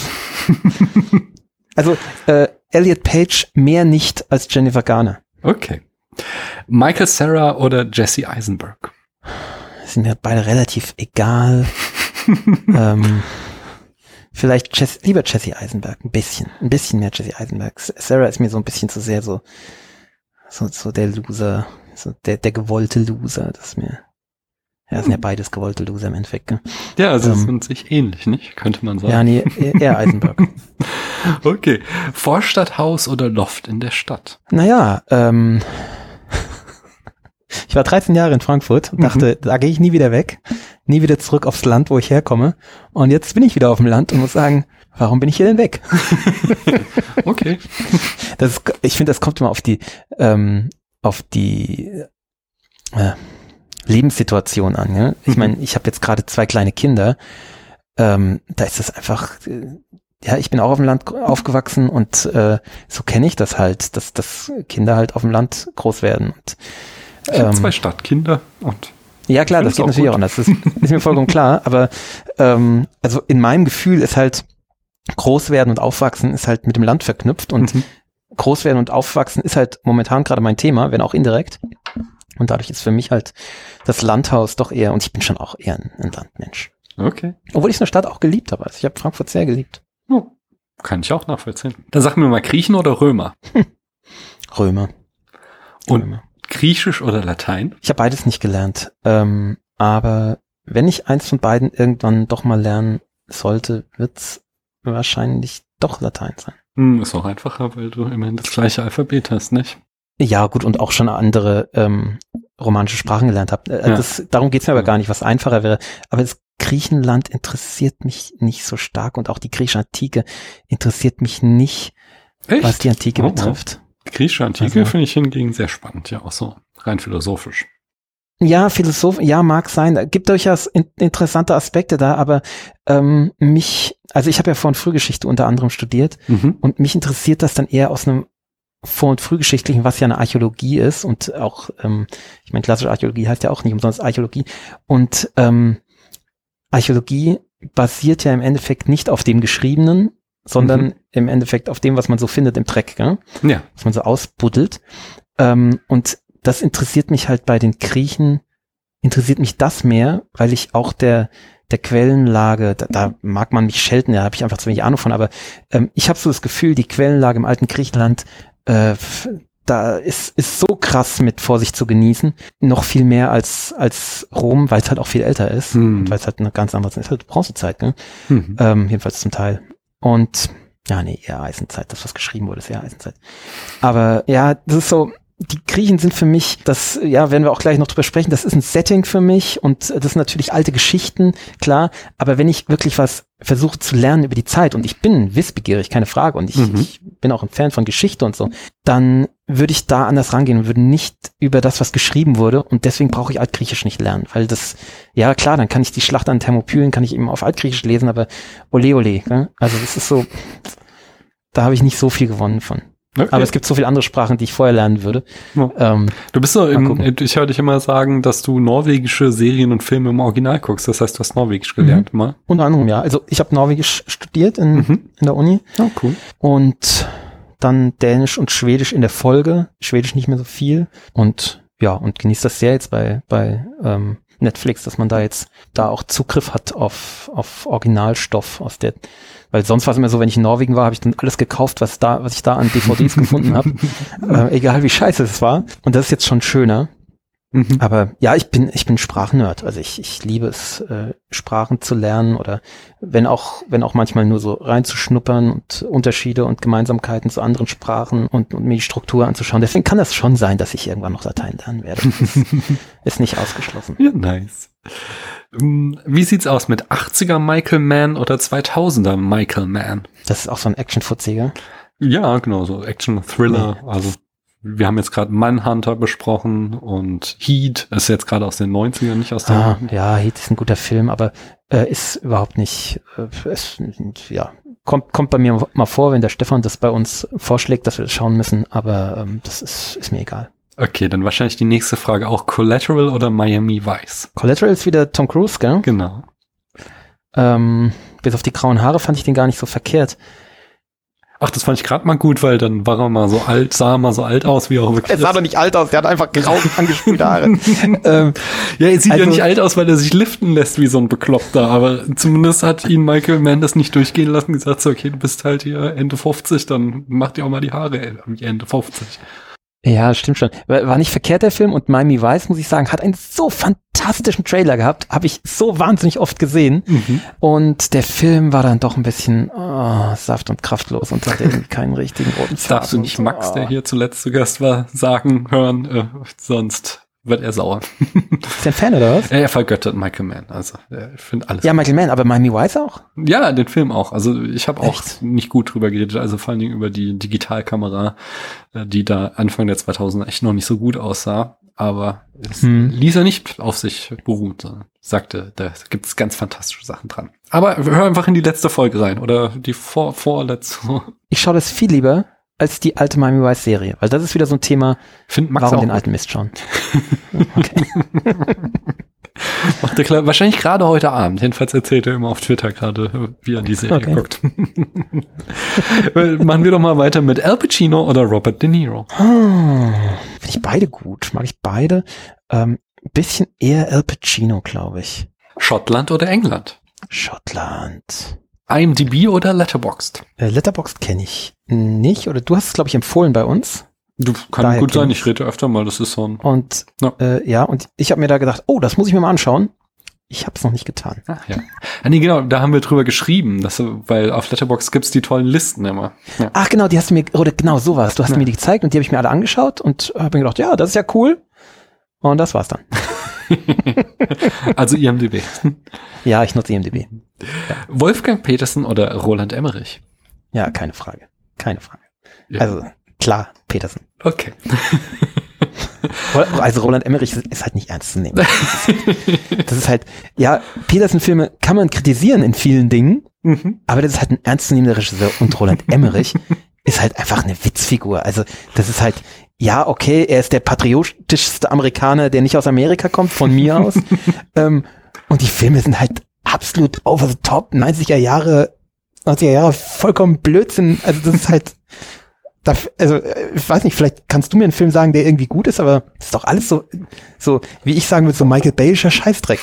Also, äh, Elliot Page mehr nicht als Jennifer Garner. Okay. Michael Cera oder Jesse Eisenberg? Sind mir beide relativ egal. ähm, vielleicht Jesse, lieber Jesse Eisenberg, ein bisschen, ein bisschen mehr Jesse Eisenberg. Cera ist mir so ein bisschen zu sehr so So, so der Loser, so der, der gewollte Loser, das ist mir, ja, das sind ja beides gewollte Loser im Endeffekt, gell? Ja, also ähm, sind sich ähnlich, nicht? Könnte man sagen. Ja, nee, eher Eisenberg. Okay. Vorstadthaus oder Loft in der Stadt? Naja, ähm, ich war dreizehn Jahre in Frankfurt und dachte, mhm. da gehe ich nie wieder weg, nie wieder zurück aufs Land, wo ich herkomme. Und jetzt bin ich wieder auf dem Land und muss sagen, warum bin ich hier denn weg? Okay. Das ist, ich finde, das kommt immer auf die ähm, auf die äh, Lebenssituation an. Ja? Ich meine, ich habe jetzt gerade zwei kleine Kinder. Ähm, da ist das einfach, äh, ja, ich bin auch auf dem Land aufgewachsen und äh, so kenne ich das halt, dass, dass Kinder halt auf dem Land groß werden. Und, ähm, ich habe zwei Stadtkinder und ja klar, das geht natürlich auch anders. Das ist, ist mir vollkommen klar. Aber ähm, also in meinem Gefühl ist halt groß werden und aufwachsen ist halt mit dem Land verknüpft und mhm. groß werden und aufwachsen ist halt momentan gerade mein Thema, wenn auch indirekt. Und dadurch ist für mich halt das Landhaus doch eher, und ich bin schon auch eher ein, ein Landmensch. Okay. Obwohl ich eine Stadt auch geliebt habe. Also ich habe Frankfurt sehr geliebt. Oh, kann ich auch nachvollziehen. Dann sag mir mal Griechen oder Römer? Hm. Römer. Und Römer. Griechisch oder Latein? Ich habe beides nicht gelernt. Ähm, Aber wenn ich eins von beiden irgendwann doch mal lernen sollte, wird's wahrscheinlich doch Latein sein. Hm, ist auch einfacher, weil du immerhin das gleiche Alphabet hast, nicht? Ja, gut, und auch schon andere ähm, romanische Sprachen gelernt habe. Äh, Ja. das, darum geht's mir aber gar nicht, was einfacher wäre. Aber das Griechenland interessiert mich nicht so stark und auch die griechische Antike interessiert mich nicht, Echt? was die Antike Oh, betrifft. Die griechische Antike Also- finde ich hingegen sehr spannend, ja, auch so rein philosophisch. Ja, Philosoph, ja, mag sein. Da gibt durchaus in, interessante Aspekte da, aber ähm, mich, also ich habe ja Vor- und Frühgeschichte unter anderem studiert Mhm. und mich interessiert das dann eher aus einem vor- und frühgeschichtlichen, was ja eine Archäologie ist und auch, ähm, ich meine, klassische Archäologie heißt ja auch nicht umsonst Archäologie und ähm, Archäologie basiert ja im Endeffekt nicht auf dem Geschriebenen, sondern Mhm. im Endeffekt auf dem, was man so findet im Dreck, gell? Ja. Was man so ausbuddelt. Ähm, und das interessiert mich halt bei den Griechen, interessiert mich das mehr, weil ich auch der der Quellenlage, da, da mag man mich schelten, da habe ich einfach zu wenig Ahnung von, aber ähm, ich habe so das Gefühl, die Quellenlage im alten Griechenland, äh, f- da ist ist so krass mit Vorsicht zu genießen, noch viel mehr als als Rom, weil es halt auch viel älter ist Hm. und weil es halt eine ganz andere ist, halt Bronzezeit, ne? Mhm. Ähm, jedenfalls zum Teil. Und ja, nee, eher Eisenzeit, das was geschrieben wurde, ist eher Eisenzeit. Aber ja, das ist so, die Griechen sind für mich, das, ja, werden wir auch gleich noch drüber sprechen, das ist ein Setting für mich und das sind natürlich alte Geschichten, klar, aber wenn ich wirklich was versuche zu lernen über die Zeit und ich bin wissbegierig, keine Frage, und ich, Mhm. ich bin auch ein Fan von Geschichte und so, dann würde ich da anders rangehen und würde nicht über das, was geschrieben wurde, und deswegen brauche ich Altgriechisch nicht lernen, weil das, ja klar, dann kann ich die Schlacht an Thermopylen, kann ich eben auf Altgriechisch lesen, aber ole ole, ne? Also das ist so, da habe ich nicht so viel gewonnen von. Okay. Aber es gibt so viele andere Sprachen, die ich vorher lernen würde. Ja. Ähm, Du bist so Mal im, gucken. ich höre dich immer sagen, dass du norwegische Serien und Filme im Original guckst. Das heißt, du hast Norwegisch gelernt, mal. unter anderem, ja. Also ich habe Norwegisch studiert in, Mhm. in der Uni Oh, cool. und dann Dänisch und Schwedisch in der Folge. Schwedisch nicht mehr so viel. Und ja, und genießt das sehr jetzt bei, bei ähm, Netflix, dass man da jetzt da auch Zugriff hat auf, auf Originalstoff aus der, weil sonst war es immer so, wenn ich in Norwegen war, habe ich dann alles gekauft, was da, was ich da an D V Ds gefunden habe. Äh, egal wie scheiße es war. Und das ist jetzt schon schöner. Mhm. Aber ja, ich bin, ich bin Sprachnerd. Also ich, ich liebe es, äh, Sprachen zu lernen oder wenn auch, wenn auch manchmal nur so reinzuschnuppern und Unterschiede und Gemeinsamkeiten zu anderen Sprachen und, und mir die Struktur anzuschauen. Deswegen kann das schon sein, dass ich irgendwann noch Latein lernen werde. Das ist, ist nicht ausgeschlossen. Ja, nice. Ähm, Wie sieht's aus mit achtziger Michael Mann oder zweitausender Michael Mann? Das ist auch so ein Action-Fuzziger. Ja, genau, so Action-Thriller. Also wir haben jetzt gerade Manhunter besprochen und Heat ist jetzt gerade aus den neunzigern, nicht aus den... Ah, ja, Heat ist ein guter Film, aber äh, ist überhaupt nicht, äh, es, ja, kommt, kommt bei mir mal vor, wenn der Stefan das bei uns vorschlägt, dass wir das schauen müssen, aber ähm, das ist, ist mir egal. Okay, dann wahrscheinlich die nächste Frage auch Collateral oder Miami Vice? Collateral ist wieder Tom Cruise, gell? Genau. Ähm, bis auf die grauen Haare fand ich den gar nicht so verkehrt. Ach, das fand ich gerade mal gut, weil dann war er mal so alt, sah er mal so alt aus, wie er auch wirklich Er sah ist. doch nicht alt aus, der hat einfach grau angespülte Haare. ähm, Ja, er sieht ja Also- nicht alt aus, weil er sich liften lässt wie so ein Bekloppter, aber zumindest hat ihn Michael Mann das nicht durchgehen lassen, gesagt so, okay, du bist halt hier Ende fünfzig, dann mach dir auch mal die Haare wie Ende fünfzig. Ja, stimmt schon. War war nicht verkehrt, der Film, und Miami Vice, muss ich sagen, hat einen so fantastischen Trailer gehabt, habe ich so wahnsinnig oft gesehen. Mhm. Und der Film war dann doch ein bisschen oh, saft- und kraftlos und hatte irgendwie keinen richtigen roten Das darfst du Faden nicht und so. Max, der hier zuletzt zu Gast war, sagen, hören, äh, sonst wird er sauer. Ist der ein Fan oder was? Er vergöttert Michael Mann, also ich finde alles. Ja, Michael Mann, aber Miami Vice auch? Ja, den Film auch. Also ich habe auch Echt? nicht gut drüber geredet, also vor allen Dingen über die Digitalkamera, äh, die da Anfang der zweitausender echt noch nicht so gut aussah. Aber es Hm. ließ er nicht auf sich beruhen, sondern sagte, da gibt es ganz fantastische Sachen dran. Aber hör einfach in die letzte Folge rein oder die vor vorletzte. Ich schaue das viel lieber als die alte Miami Vice Serie, weil das ist wieder so ein Thema, Find Max warum auch den gut. alten Mist schauen. Okay. Macht er klar, wahrscheinlich gerade heute Abend. Jedenfalls erzählt er immer auf Twitter gerade, wie er die Serie Okay. guckt. Machen wir doch mal weiter mit Al Pacino oder Robert De Niro. Ah, finde ich beide gut, mag ich beide. Ähm, bisschen eher Al Pacino, glaube ich. Schottland oder England? Schottland. I M D B oder Letterboxd? Äh, Letterboxd kenne ich nicht, oder du hast es, glaube ich, empfohlen bei uns. Du, kann gut sein, ich rede öfter mal, das ist so ein... Und ja, äh, ja und ich habe mir da gedacht, oh, das muss ich mir mal anschauen. Ich habe es noch nicht getan. Ach ja. Ah, nee, genau, da haben wir drüber geschrieben, dass, weil auf Letterboxd gibt's die tollen Listen immer. Ja. Ach genau, die hast du mir, oder genau sowas, du hast ja. mir die gezeigt und die habe ich mir alle angeschaut und habe mir gedacht, ja, das ist ja cool. Und das war's dann. Also I M D B. Ja, ich nutze I M D B. Ja. Wolfgang Petersen oder Roland Emmerich? Ja, keine Frage. Keine Frage. Ja. Also, klar, Petersen. Okay. Also Roland Emmerich ist halt nicht ernst zu nehmen. Das ist, das ist halt, ja, Petersen-Filme kann man kritisieren in vielen Dingen, mhm. aber das ist halt ein ernstzunehmender Regisseur und Roland Emmerich ist halt einfach eine Witzfigur. Also das ist halt, ja, okay, er ist der patriotischste Amerikaner, der nicht aus Amerika kommt, von mir aus. ähm, und die Filme sind halt absolut over the top, neunziger Jahre, neunziger Jahre vollkommen Blödsinn. Also das ist halt, also ich weiß nicht, vielleicht kannst du mir einen Film sagen, der irgendwie gut ist, aber das ist doch alles so, so wie ich sagen würde, so Michael Bay'scher Scheißdreck.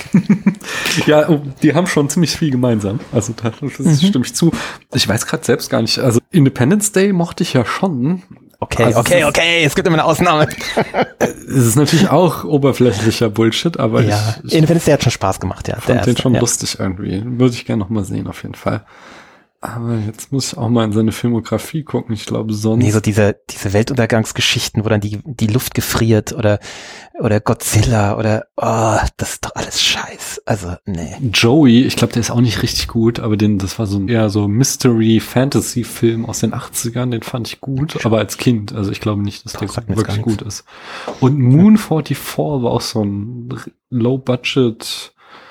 Ja, die haben schon ziemlich viel gemeinsam. Also das mhm. stimme ich zu. Ich weiß gerade selbst gar nicht. Also Independence Day mochte ich ja schon. Okay, also okay, okay, es gibt immer eine Ausnahme. Es ist natürlich auch oberflächlicher Bullshit, aber ja, ich, ich Independence Day hat schon Spaß gemacht, ja. fand der den erste, schon ja. lustig irgendwie. Würde ich gerne noch mal sehen, auf jeden Fall. Aber jetzt muss ich auch mal in seine Filmografie gucken. Ich glaube sonst... Nee, so diese, diese Weltuntergangsgeschichten, wo dann die, die Luft gefriert oder, oder Godzilla oder, oh, das ist doch alles Scheiß. Also, nee. Joey, ich glaube, der ist auch nicht richtig gut, aber den, das war so ein eher so Mystery-Fantasy-Film aus den achtzigern, den fand ich gut, aber als Kind. Also ich glaube nicht, dass der wirklich gut ist. Und Moon vierundvierzig war auch so ein Low-Budget...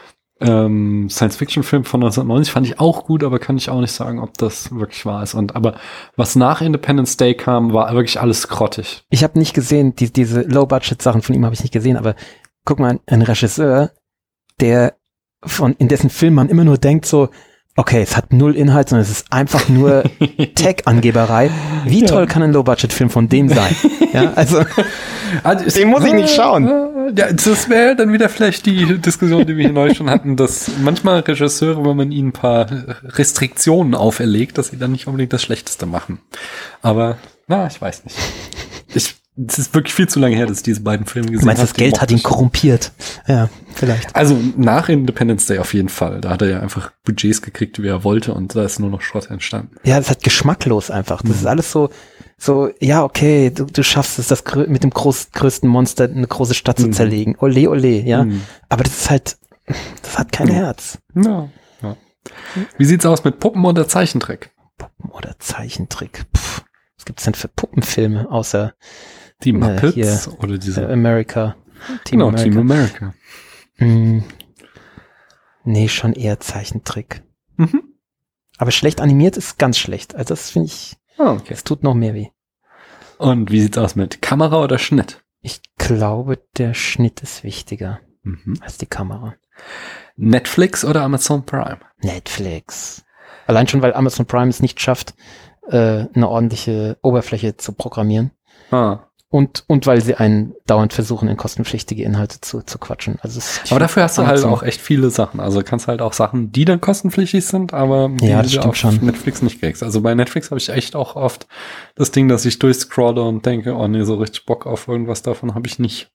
Ähm, Science-Fiction-Film von neunzehnhundertneunzig fand ich auch gut, aber kann ich auch nicht sagen, ob das wirklich wahr ist. Und aber was nach Independence Day kam, war wirklich alles grottig. Ich habe nicht gesehen, die, diese Low-Budget-Sachen von ihm habe ich nicht gesehen, aber guck mal, ein Regisseur, der von in dessen Film man immer nur denkt so, okay, es hat null Inhalt, sondern es ist einfach nur Tech-Angeberei. Wie toll ja. kann ein Low-Budget-Film von dem sein? Ja, also, also den muss ich nicht schauen. Ja, das wäre dann wieder vielleicht die Diskussion, die wir hier neu schon hatten, dass manchmal Regisseure, wenn man ihnen ein paar Restriktionen auferlegt, dass sie dann nicht unbedingt das Schlechteste machen. Aber, na, ich weiß nicht. Ich Es ist wirklich viel zu lange her, dass ich diese beiden Filme gesehen habe. Du meinst, das Geld hat ihn korrumpiert? Ja, vielleicht. Also nach Independence Day auf jeden Fall. Da hat er ja einfach Budgets gekriegt, wie er wollte, und da ist nur noch Schrott entstanden. Ja, das ist halt geschmacklos einfach. Das mhm. ist alles so, so, ja, okay, du, du schaffst es, das grö- mit dem groß, größten Monster eine große Stadt zu mhm. zerlegen. Ole, ole, ja. Mhm. Aber das ist halt, das hat kein mhm. Herz. Ja, ja. Wie sieht's aus mit Puppen oder Zeichentrick? Puppen oder Zeichentrick? Puh. Was gibt's denn für Puppenfilme außer Die Muppets äh, hier, oder diese äh, America. Team genau, America. Team America. Mm, nee, schon eher Zeichentrick. Mhm. Aber schlecht animiert ist ganz schlecht. Also das finde ich, oh, okay. Das tut noch mehr weh. Und wie sieht's aus mit Kamera oder Schnitt? Ich glaube, der Schnitt ist wichtiger mhm. als die Kamera. Netflix oder Amazon Prime? Netflix. Allein schon, weil Amazon Prime es nicht schafft, äh, eine ordentliche Oberfläche zu programmieren. Ah. Und, und weil sie einen dauernd versuchen, in kostenpflichtige Inhalte zu, zu quatschen. Also es, aber dafür hast du halt auch echt viele Sachen. Also kannst halt auch Sachen, die dann kostenpflichtig sind, aber die ja, das du auf schon. Netflix nicht kriegst. Also bei Netflix habe ich echt auch oft das Ding, dass ich durchscrolle und denke, oh nee, so richtig Bock auf irgendwas davon habe ich nicht.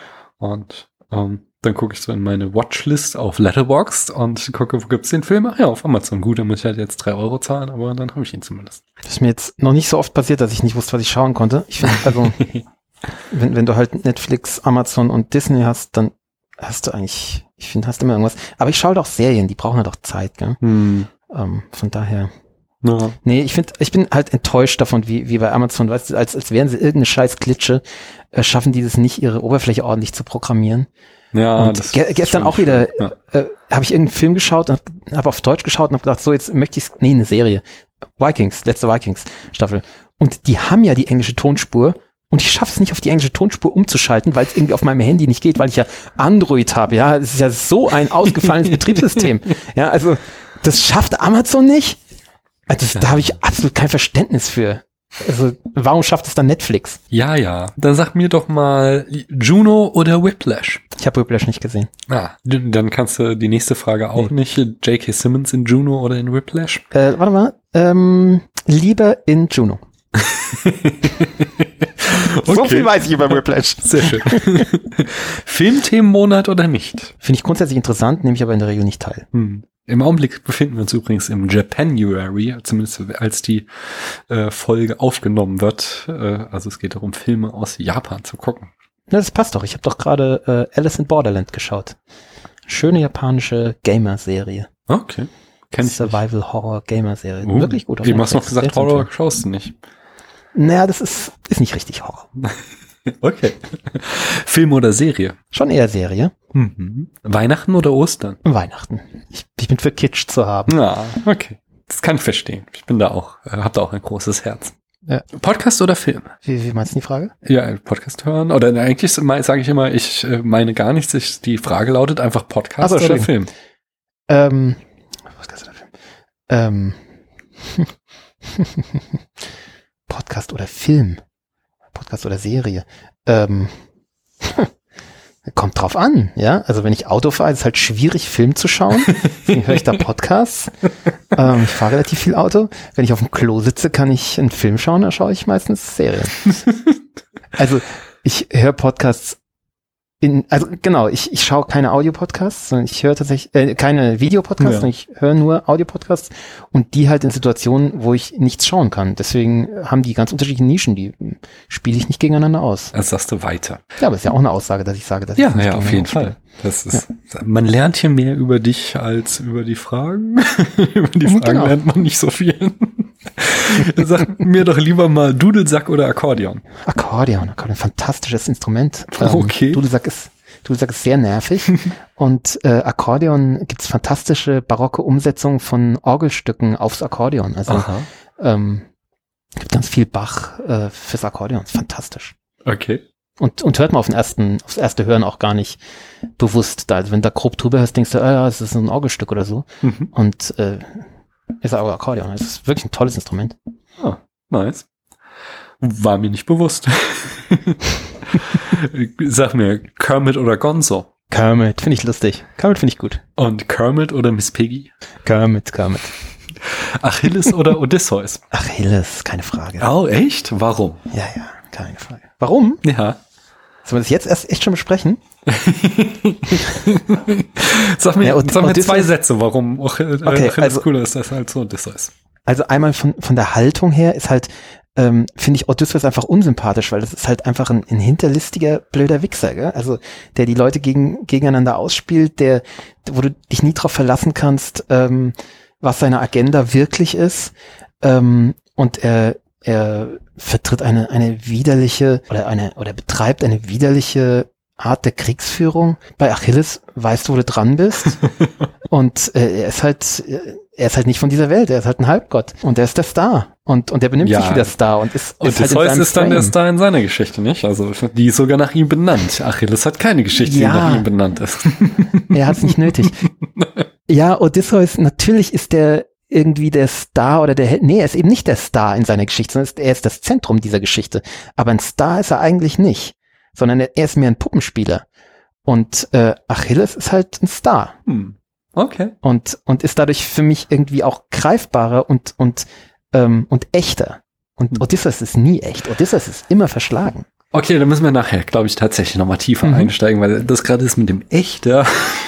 Und ähm, dann gucke ich so in meine Watchlist auf Letterboxd und gucke, wo gibt's den Film? Ach ja, auf Amazon. Gut, dann muss ich halt jetzt drei Euro zahlen, aber dann habe ich ihn zumindest. Das ist mir jetzt noch nicht so oft passiert, dass ich nicht wusste, was ich schauen konnte. Ich finde, also, wenn, wenn du halt Netflix, Amazon und Disney hast, dann hast du eigentlich, ich finde, hast immer irgendwas. Aber ich schaue doch Serien, die brauchen halt auch Zeit, gell? Hm. Ähm, von daher. Ja. Nee, ich finde, ich bin halt enttäuscht davon, wie, wie bei Amazon, weißt du, als, als wären sie irgendeine scheiß Glitsche, äh, schaffen die das nicht, ihre Oberfläche ordentlich zu programmieren. Ja, und das ge- gestern auch wieder ja. äh, habe ich irgendeinen Film geschaut und habe auf Deutsch geschaut und habe gedacht, so jetzt möchte ich nee, eine Serie. Vikings, letzte Vikings Staffel. Und die haben ja die englische Tonspur und ich schaffe es nicht, auf die englische Tonspur umzuschalten, weil es irgendwie auf meinem Handy nicht geht, weil ich ja Android habe. Ja, es ist ja so ein ausgefallenes Betriebssystem. Ja, also das schafft Amazon nicht. Also das, da habe ich absolut kein Verständnis für. Also, warum schafft es dann Netflix? Ja, ja. Dann sag mir doch mal Juno oder Whiplash. Ich habe Whiplash nicht gesehen. Ah, dann kannst du die nächste Frage auch nee. nicht. J K. Simmons in Juno oder in Whiplash? Äh, warte mal. Ähm, lieber in Juno. Okay. So viel weiß ich über Whiplash. Sehr schön. Filmthemenmonat oder nicht? Finde ich grundsätzlich interessant, nehme ich aber in der Regel nicht teil. Hm. Im Augenblick befinden wir uns übrigens im Japanuary, zumindest als die äh, Folge aufgenommen wird. Äh, also es geht darum, Filme aus Japan zu gucken. Ja, das passt doch. Ich habe doch gerade äh, Alice in Borderland geschaut. Schöne japanische Gamer-Serie. Okay. Kenn ich Survival-Horror-Gamer-Serie. Uh, Wirklich gut. Wie hast du noch gesagt, Horror schaust du nicht? Naja, das ist, ist nicht richtig Horror. Okay. Film oder Serie? Schon eher Serie. Mhm. Weihnachten oder Ostern? Weihnachten. Ich, ich bin für Kitsch zu haben. Ja, okay. Das kann ich verstehen. Ich bin da auch, äh, hab da auch ein großes Herz. Ja. Podcast oder Film? Wie, wie meinst du die Frage? Ja, Podcast hören. Oder ne, eigentlich sage ich immer, ich äh, meine gar nichts. Ich, die Frage lautet einfach Podcast so, oder Film? Ähm, Podcast oder Film? Ähm, Podcast oder Film? Podcast oder Serie? Ähm, kommt drauf an, ja. Also wenn ich Auto fahre, ist es halt schwierig, Film zu schauen. Deswegen höre ich da Podcasts. Ähm, ich fahre relativ viel Auto. Wenn ich auf dem Klo sitze, kann ich einen Film schauen, dann schaue ich meistens Serien. Also ich höre Podcasts in, also genau, ich, ich schaue keine Audio-Podcasts, sondern ich höre tatsächlich, äh, keine Videopodcasts, ja. sondern ich höre nur Audio-Podcasts und die halt in Situationen, wo ich nichts schauen kann. Deswegen haben die ganz unterschiedliche Nischen, die spiele ich nicht gegeneinander aus. Also sagst du weiter. Ja, aber es ist ja auch eine Aussage, dass ich sage, dass ja, ich nicht ja, auf jeden Fall. Das ist, ja. Man lernt hier mehr über dich als über die Fragen. Über die Fragen genau. lernt man nicht so viel. Sag mir doch lieber mal Dudelsack oder Akkordeon. Akkordeon, Akkordeon, fantastisches Instrument. Okay. Ähm, Dudelsack ist, Dudelsack ist sehr nervig. Und äh, Akkordeon gibt's fantastische barocke Umsetzungen von Orgelstücken aufs Akkordeon. Also ähm, gibt ganz viel Bach äh, fürs Akkordeon. Ist fantastisch. Okay. Und, und hört man auf den ersten, aufs erste Hören auch gar nicht bewusst da. Also wenn du da grob drüber hörst, denkst du, ah, ja, es ist ein Orgelstück oder so. Mhm. Und äh, ist aber Akkordeon. Es ist wirklich ein tolles Instrument. Ah, nice. War mir nicht bewusst. Sag mir, Kermit oder Gonzo? Kermit, finde ich lustig. Kermit finde ich gut. Und Kermit oder Miss Piggy? Kermit, Kermit. Achilles oder Odysseus? Achilles, keine Frage. Oh, echt? Warum? Ja, ja, keine Frage. Warum? Ja. Sollen wir das jetzt erst echt schon besprechen? Sag mir, ja, und, sag mir Odysseus, zwei Sätze, warum auch, äh, okay, Achilles also, cooler ist als halt so Odysseus. Also einmal von, von der Haltung her ist halt, ähm, finde ich Odysseus einfach unsympathisch, weil das ist halt einfach ein, ein hinterlistiger, blöder Wichser, gell? Also der die Leute gegen, gegeneinander ausspielt, der, wo du dich nie drauf verlassen kannst, ähm, was seine Agenda wirklich ist. Ähm, und er, er vertritt eine, eine widerliche oder eine, oder betreibt eine widerliche Art der Kriegsführung. Bei Achilles weißt du, wo du dran bist. Und äh, er ist halt, er ist halt nicht von dieser Welt. Er ist halt ein Halbgott. Und er ist der Star. Und, und er benimmt ja. sich wie der Star. Und ist, und ist halt Odysseus ist dann der Star in seiner Geschichte, nicht? Also, die ist sogar nach ihm benannt. Achilles hat keine Geschichte, ja. die nach ihm benannt ist. Er hat es nicht nötig. Ja, Odysseus, natürlich ist der irgendwie der Star oder der, nee, er ist eben nicht der Star in seiner Geschichte, sondern er ist das Zentrum dieser Geschichte. Aber ein Star ist er eigentlich nicht, sondern er ist mehr ein Puppenspieler. Und äh, Achilles ist halt ein Star. Hm. Okay. Und, und ist dadurch für mich irgendwie auch greifbarer und, und, ähm, und echter. Und hm. Odysseus ist nie echt. Odysseus ist immer verschlagen. Okay, dann müssen wir nachher, glaube ich, tatsächlich nochmal tiefer mhm. einsteigen, weil das gerade ist mit dem Echter.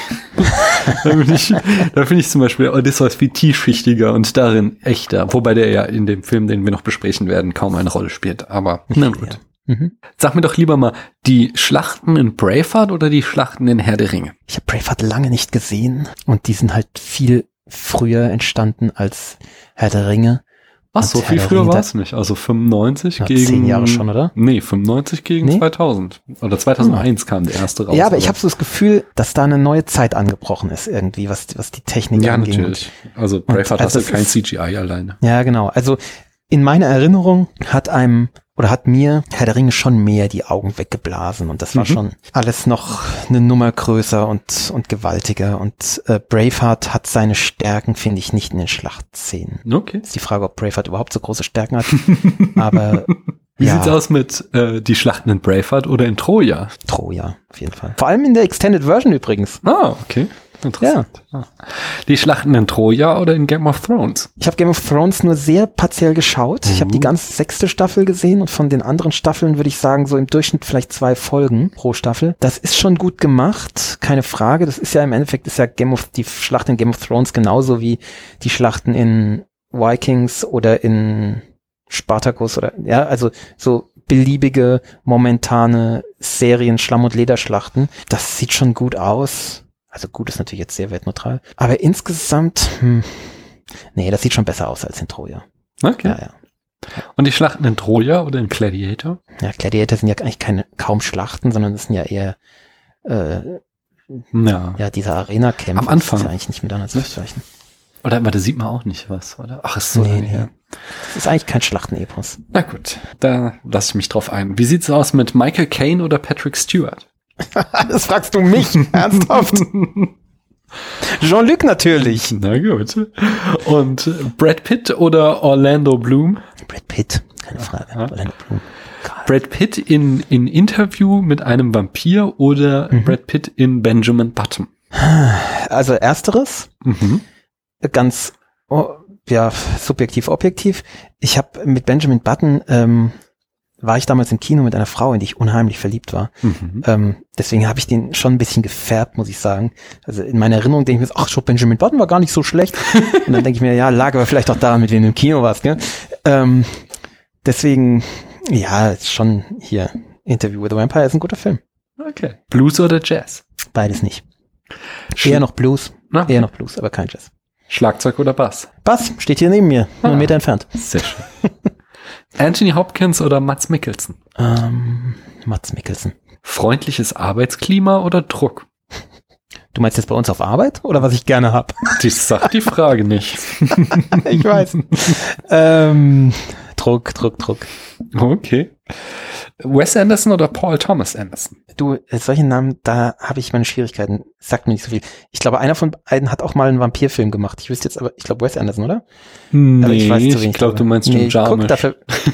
da finde ich, da finde ich zum Beispiel Odysseus viel tiefschichtiger und darin echter, wobei der ja in dem Film, den wir noch besprechen werden, kaum eine Rolle spielt. Aber na gut. Ja. Mhm. Sag mir doch lieber mal, die Schlachten in Braveheart oder die Schlachten in Herr der Ringe? Ich habe Braveheart lange nicht gesehen und die sind halt viel früher entstanden als Herr der Ringe. Ach, so viel früher war es nicht. Also fünfundneunzig ja, gegen... Zehn Jahre schon, oder? Nee, fünfundneunzig gegen nee? zweitausend. Oder zweitausendeins hm. kam der erste raus. Ja, aber ich habe so das Gefühl, dass da eine neue Zeit angebrochen ist irgendwie, was, was die Technik ja, angeht. Ja, natürlich. Also Braveheart also hatte kein C G I alleine. Ja, genau. Also in meiner Erinnerung hat einem oder hat mir Herr der Ringe schon mehr die Augen weggeblasen und das war mhm. schon alles noch eine Nummer größer und und gewaltiger und äh, Braveheart hat seine Stärken, finde ich, nicht in den Schlachtszenen. Okay. Ist die Frage, ob Braveheart überhaupt so große Stärken hat, aber Wie ja. sieht's aus mit äh, die Schlachten in Braveheart oder in Troja? Troja, auf jeden Fall. Vor allem in der Extended Version übrigens. Ah, okay. interessant. Ja. Die Schlachten in Troja oder in Game of Thrones? Ich habe Game of Thrones nur sehr partiell geschaut. Mhm. Ich habe die ganze sechste Staffel gesehen und von den anderen Staffeln würde ich sagen, so im Durchschnitt vielleicht zwei Folgen pro Staffel. Das ist schon gut gemacht, keine Frage. Das ist ja im Endeffekt ist ja Game of, die Schlacht in Game of Thrones genauso wie die Schlachten in Vikings oder in Spartacus oder, ja, also so beliebige, momentane Serien, Schlamm- und Lederschlachten. Das sieht schon gut aus. Also gut ist natürlich jetzt sehr wertneutral. Aber insgesamt, hm, nee, das sieht schon besser aus als in Troja. Okay. Ja, ja. Und die Schlachten in Troja oder in Gladiator? Ja, Gladiator sind ja eigentlich keine, kaum Schlachten, sondern das sind ja eher, äh, ja, ja diese Arena-Kämpfe. Am Anfang. Das ist ja eigentlich nicht miteinander zu vergleichen. Oder, aber da sieht man auch nicht was, oder? Ach, ist so nee, lange nee. her. Das ist eigentlich kein Schlachtenepos. Na gut, da lasse ich mich drauf ein. Wie sieht's aus mit Michael Caine oder Patrick Stewart? Das fragst du mich, ernsthaft? Jean-Luc natürlich. Na gut. Und Brad Pitt oder Orlando Bloom? Brad Pitt, keine Frage. Ja. Orlando Bloom. God. Brad Pitt in, in Interview mit einem Vampir oder mhm. Brad Pitt in Benjamin Button? Also ersteres, mhm. ganz oh, ja subjektiv, objektiv. Ich habe mit Benjamin Button ähm, war ich damals im Kino mit einer Frau, in die ich unheimlich verliebt war. Mhm. Ähm, deswegen habe ich den schon ein bisschen gefärbt, muss ich sagen. Also in meiner Erinnerung denke ich mir, ach schon, Benjamin Button war gar nicht so schlecht. Und dann denke ich mir, ja, lag aber vielleicht auch daran, mit wem du im Kino warst. Gell? Ähm, deswegen, ja, schon hier, Interview with the Vampire ist ein guter Film. Okay. Blues oder Jazz? Beides nicht. Sch- Eher noch Blues. Na? Eher noch Blues, aber kein Jazz. Schlagzeug oder Bass? Bass, steht hier neben mir, nur ah. einen Meter entfernt. Sehr schön. Anthony Hopkins oder Mads Mikkelsen? Ähm, Mads Mikkelsen. Freundliches Arbeitsklima oder Druck? Du meinst jetzt bei uns auf Arbeit oder was ich gerne hab? Das sagt die Frage nicht. Ich weiß. ähm, Druck, Druck, Druck. Okay. Wes Anderson oder Paul Thomas Anderson? Du, solche Namen, da habe ich meine Schwierigkeiten. Sagt mir nicht so viel. Ich glaube, einer von beiden hat auch mal einen Vampirfilm gemacht. Ich wüsste jetzt aber, ich glaube Wes Anderson, oder? Nee, aber ich weiß zu wenig. Ich glaube, du meinst Jim nee, Jarmusch. Dafür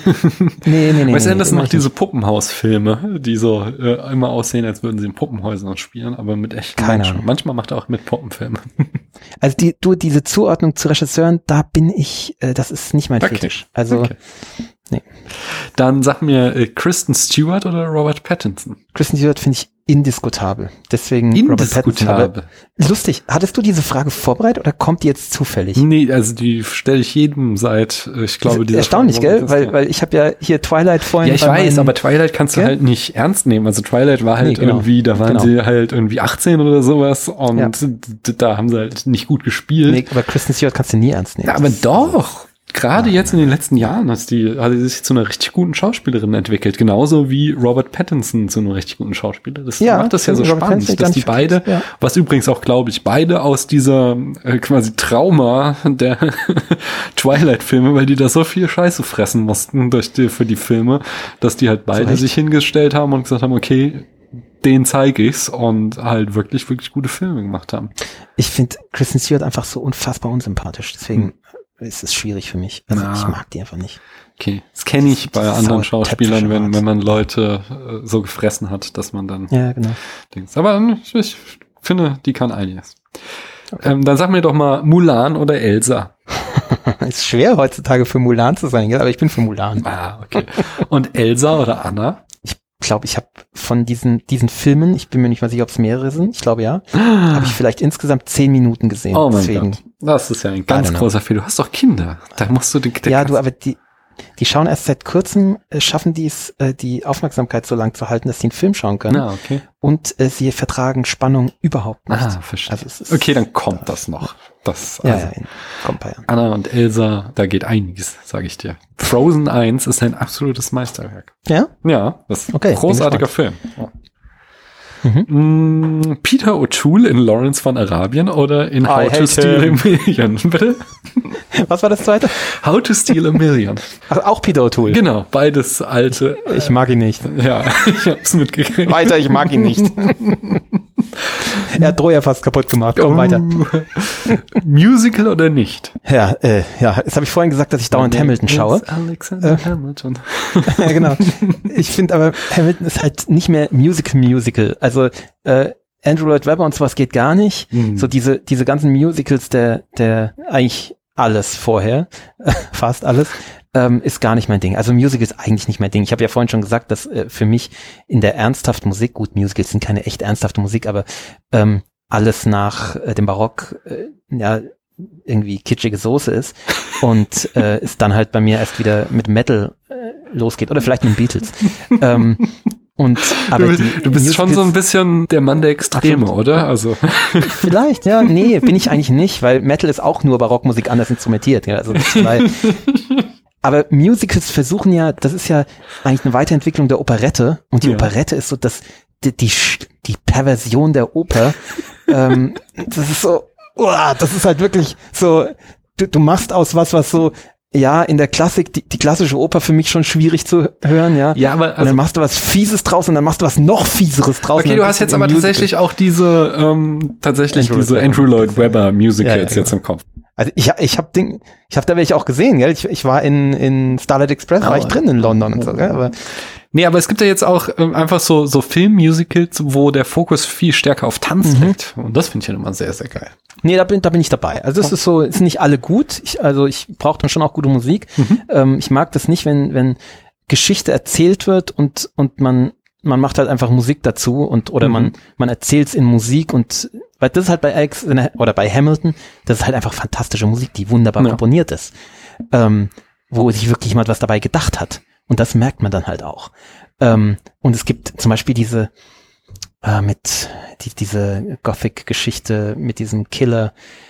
nee, nee, nee. Wes nee, Anderson nee, macht diese Puppenhausfilme, die so äh, immer aussehen, als würden sie in Puppenhäusern spielen, aber mit echten Keine Menschen. Ahnung. Manchmal macht er auch mit Puppenfilmen. Also die, du, diese Zuordnung zu Regisseuren, da bin ich, äh, das ist nicht mein Okay. Fetisch. Also, Okay. nee. Dann sag mir äh, Kristen Stewart oder Robert Pattinson? Kristen Stewart finde ich indiskutabel. Deswegen Robert Pattinson. Aber lustig, hattest du diese Frage vorbereitet oder kommt die jetzt zufällig? Nee, also die stelle ich jedem seit, äh, ich glaube, dieser erstaunlich, Frage, gell? Weil, weil ich habe ja hier Twilight vorhin. Ja, ich weiß, aber Twilight kannst du gell? halt nicht ernst nehmen. Also Twilight war halt Nee, genau. irgendwie, da waren Genau. sie halt irgendwie achtzehn oder sowas und Ja. d- da haben sie halt nicht gut gespielt. Nee, aber Kristen Stewart kannst du nie ernst nehmen. Ja, aber Das- doch. Gerade Nein, jetzt in den letzten Jahren hat die, hat sie sich zu einer richtig guten Schauspielerin entwickelt. Genauso wie Robert Pattinson zu einer richtig guten Schauspieler. Das Ja, macht das ja so Robert spannend, Pattinson dass die ganz beide, ja. was übrigens auch, glaube ich, beide aus dieser äh, quasi Trauma der Twilight-Filme, weil die da so viel Scheiße fressen mussten durch die, für die Filme, dass die halt beide Recht. sich hingestellt haben und gesagt haben, okay, den zeige ich's und halt wirklich, wirklich gute Filme gemacht haben. Ich finde Kristen Stewart einfach so unfassbar unsympathisch. Deswegen Hm. ist es schwierig für mich. Also Na. ich mag die einfach nicht. Okay, das kenne ich bei Diese anderen saure Schauspielern, Teppiche wenn, Art. wenn man Leute äh, so gefressen hat, dass man dann Ja, genau. Dings. Aber ähm, ich, ich finde, die kann einiges. Ähm, dann sag mir doch mal Mulan oder Elsa. Ist schwer heutzutage für Mulan zu sein, gell? Aber ich bin für Mulan. Ah, okay. Und Elsa oder Anna? Ich glaube, ich habe von diesen diesen Filmen, ich bin mir nicht mal sicher, ob es mehrere sind, ich glaube ja, habe ich vielleicht insgesamt zehn Minuten gesehen. Oh mein Deswegen. Gott. Das ist ja ein ganz I don't know. großer Fehler. Du hast doch Kinder. Da musst du den Ja, du, aber die die schauen erst seit kurzem, äh, schaffen die es, äh, die Aufmerksamkeit so lang zu halten, dass sie einen Film schauen können. Ah, okay. Und äh, sie vertragen Spannung überhaupt nicht. Ah, verstehe. Also es ist, Okay, dann kommt das noch. Das, Ja, also, ja, in, kommt bei Jahren. Anna und Elsa, da geht einiges, sage ich dir. Frozen eins ist ein absolutes Meisterwerk. Ja? Ja, das ist Okay, ein bin großartiger Film. Ja. Mhm. Mm, Peter O'Toole in Lawrence von Arabien oder in I How to hate Steal him. a Million, bitte? Was war das zweite? How to Steal a Million. Ach, auch Peter O'Toole. Genau, beides alte. Ich mag ihn nicht. Ja, ich hab's mitgekriegt. Weiter, ich mag ihn nicht. Er hat Troja fast kaputt gemacht. Komm, Oh. weiter. Musical oder nicht? Ja, äh, ja, jetzt habe ich vorhin gesagt, dass ich dauernd Hamilton schaue. Alexander Äh. Hamilton. Ja, genau. Ich finde aber, Hamilton ist halt nicht mehr Musical-Musical. Also, äh, Andrew Lloyd Webber und sowas geht gar nicht. Mhm. So diese diese ganzen Musicals, der der eigentlich alles vorher, fast alles, ähm, ist gar nicht mein Ding. Also Musical ist eigentlich nicht mein Ding. Ich habe ja vorhin schon gesagt, dass äh, für mich in der ernsthaften Musik, gut, Musicals sind keine echt ernsthafte Musik, aber ähm, alles nach äh, dem Barock äh, ja irgendwie kitschige Soße ist und äh, es dann halt bei mir erst wieder mit Metal äh, losgeht oder vielleicht mit den Beatles. ähm, und aber du, die du bist Musicals, schon so ein bisschen der Mann der Extreme, absolut, oder? Also vielleicht, ja, nee, bin ich eigentlich nicht, weil Metal ist auch nur Barockmusik anders instrumentiert, ja, also weil, aber Musicals versuchen ja, das ist ja eigentlich eine Weiterentwicklung der Operette und die ja. Operette ist so das die die, die Perversion der Oper. ähm, das ist so, uah, das ist halt wirklich so, du, du machst aus was, was so ja, in der Klassik, die, die klassische Oper für mich schon schwierig zu hören, ja. Ja, aber also, und dann machst du was Fieses draus und dann machst du was noch Fieseres draus. Okay, du hast jetzt aber Musical. tatsächlich auch diese, ähm, tatsächlich Andrew diese Andrew Lloyd Webber Musicals ja, ja, genau. jetzt im Kopf. Also ich, ich habe Ding, ich habe da welche auch gesehen, gell? Ich, ich war in in Starlight Express, oh, war ich drin in London und so, gell? Aber nee, aber es gibt ja jetzt auch ähm, einfach so so Filmmusicals, wo der Fokus viel stärker auf Tanz Mhm. liegt. Und das finde ich ja immer sehr, sehr geil. Nee, da bin, da bin ich dabei. Also es ist so, es sind nicht alle gut. Ich, also ich brauche dann schon auch gute Musik. Mhm. Ähm, ich mag das nicht, wenn wenn Geschichte erzählt wird und und man man macht halt einfach Musik dazu und oder mhm. man man erzählt's in Musik und weil das ist halt bei Alex oder bei Hamilton, das ist halt einfach fantastische Musik, die wunderbar ja. komponiert ist, ähm, wo sich wirklich jemand was dabei gedacht hat und das merkt man dann halt auch. Ähm, und es gibt zum Beispiel diese äh, mit die, diese Gothic-Geschichte mit diesem Killer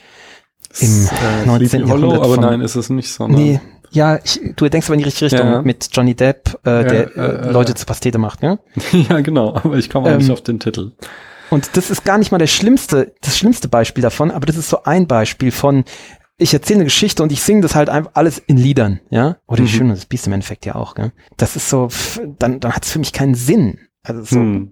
im äh, neunzehnten Jahrhundert. Aber von, nein, ist es nicht so. Nee, ja, ich, du denkst aber in die richtige Richtung ja. mit Johnny Depp, äh, ja, der äh, Leute zu Pastete macht, ja? Ja, genau, aber ich komme auch ähm, nicht auf den Titel. Und das ist gar nicht mal der schlimmste, das schlimmste Beispiel davon, aber das ist so ein Beispiel von, ich erzähle eine Geschichte und ich singe das halt einfach alles in Liedern, ja? Oder Mhm. die Schöne, das Biest im Endeffekt ja auch, gell? Das ist so, dann, dann hat es für mich keinen Sinn. Also so, Hm.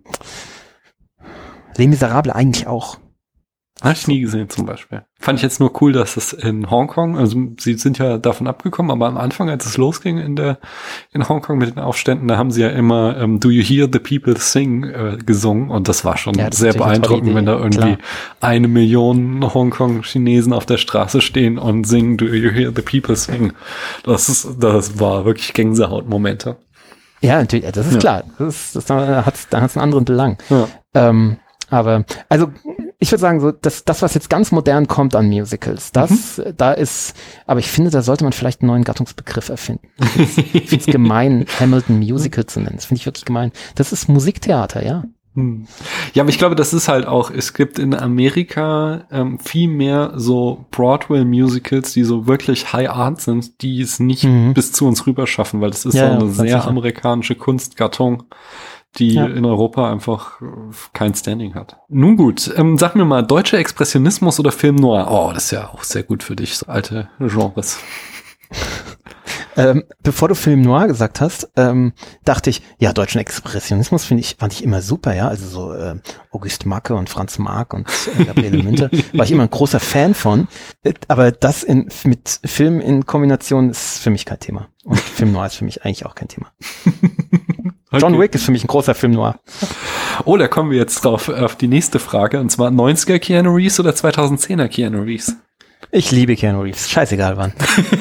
Les Miserables eigentlich auch. Habe ich nie gesehen zum Beispiel. Fand ich jetzt nur cool, dass es in Hongkong, also sie sind ja davon abgekommen, aber am Anfang, als es losging in der in Hongkong mit den Aufständen, da haben sie ja immer ähm, Do You Hear the People Sing äh, gesungen und das war schon Ja, das sehr ist natürlich eine tolle beeindruckend, Idee, wenn da irgendwie klar. eine Million Hongkong-Chinesen auf der Straße stehen und singen Do You Hear the People Sing. Das ist, das war wirklich Gänsehautmomente. Ja, natürlich, das ist Ja. klar. Das ist, das, da hat's, da hat's einen anderen Belang. Ja. Ähm, aber, also, ich würde sagen, so, das, das, was jetzt ganz modern kommt an Musicals, das, Mhm. da ist, aber ich finde, da sollte man vielleicht einen neuen Gattungsbegriff erfinden. Ich finde es gemein, Hamilton Musical zu nennen. Das finde ich wirklich gemein. Das ist Musiktheater, ja. Hm. Ja, aber ich glaube, das ist halt auch, es gibt in Amerika ähm, viel mehr so Broadway-Musicals, die so wirklich High Art sind, die es nicht Mhm. bis zu uns rüber schaffen, weil das ist Ja, so ja, eine ganz sehr sicher. amerikanische Kunstgattung, die Ja. in Europa einfach äh, kein Standing hat. Nun gut, ähm, sag mir mal, deutscher Expressionismus oder Film Noir? Oh, das ist ja auch sehr gut für dich, so alte Genres. Ähm, bevor du Film Noir gesagt hast, ähm, dachte ich, ja, deutschen Expressionismus finde ich, fand ich immer super, ja, also so äh, August Macke und Franz Marc und äh, Gabriele Münter, war ich immer ein großer Fan von, Äh, aber das in, mit Film in Kombination ist für mich kein Thema und Film Noir ist für mich eigentlich auch kein Thema. John Okay. Wick ist für mich ein großer Film Noir. Oh, da kommen wir jetzt drauf auf die nächste Frage, und zwar neunziger Keanu Reeves oder zweitausendzehner Keanu Reeves? Ich liebe Keanu Reeves, scheißegal wann.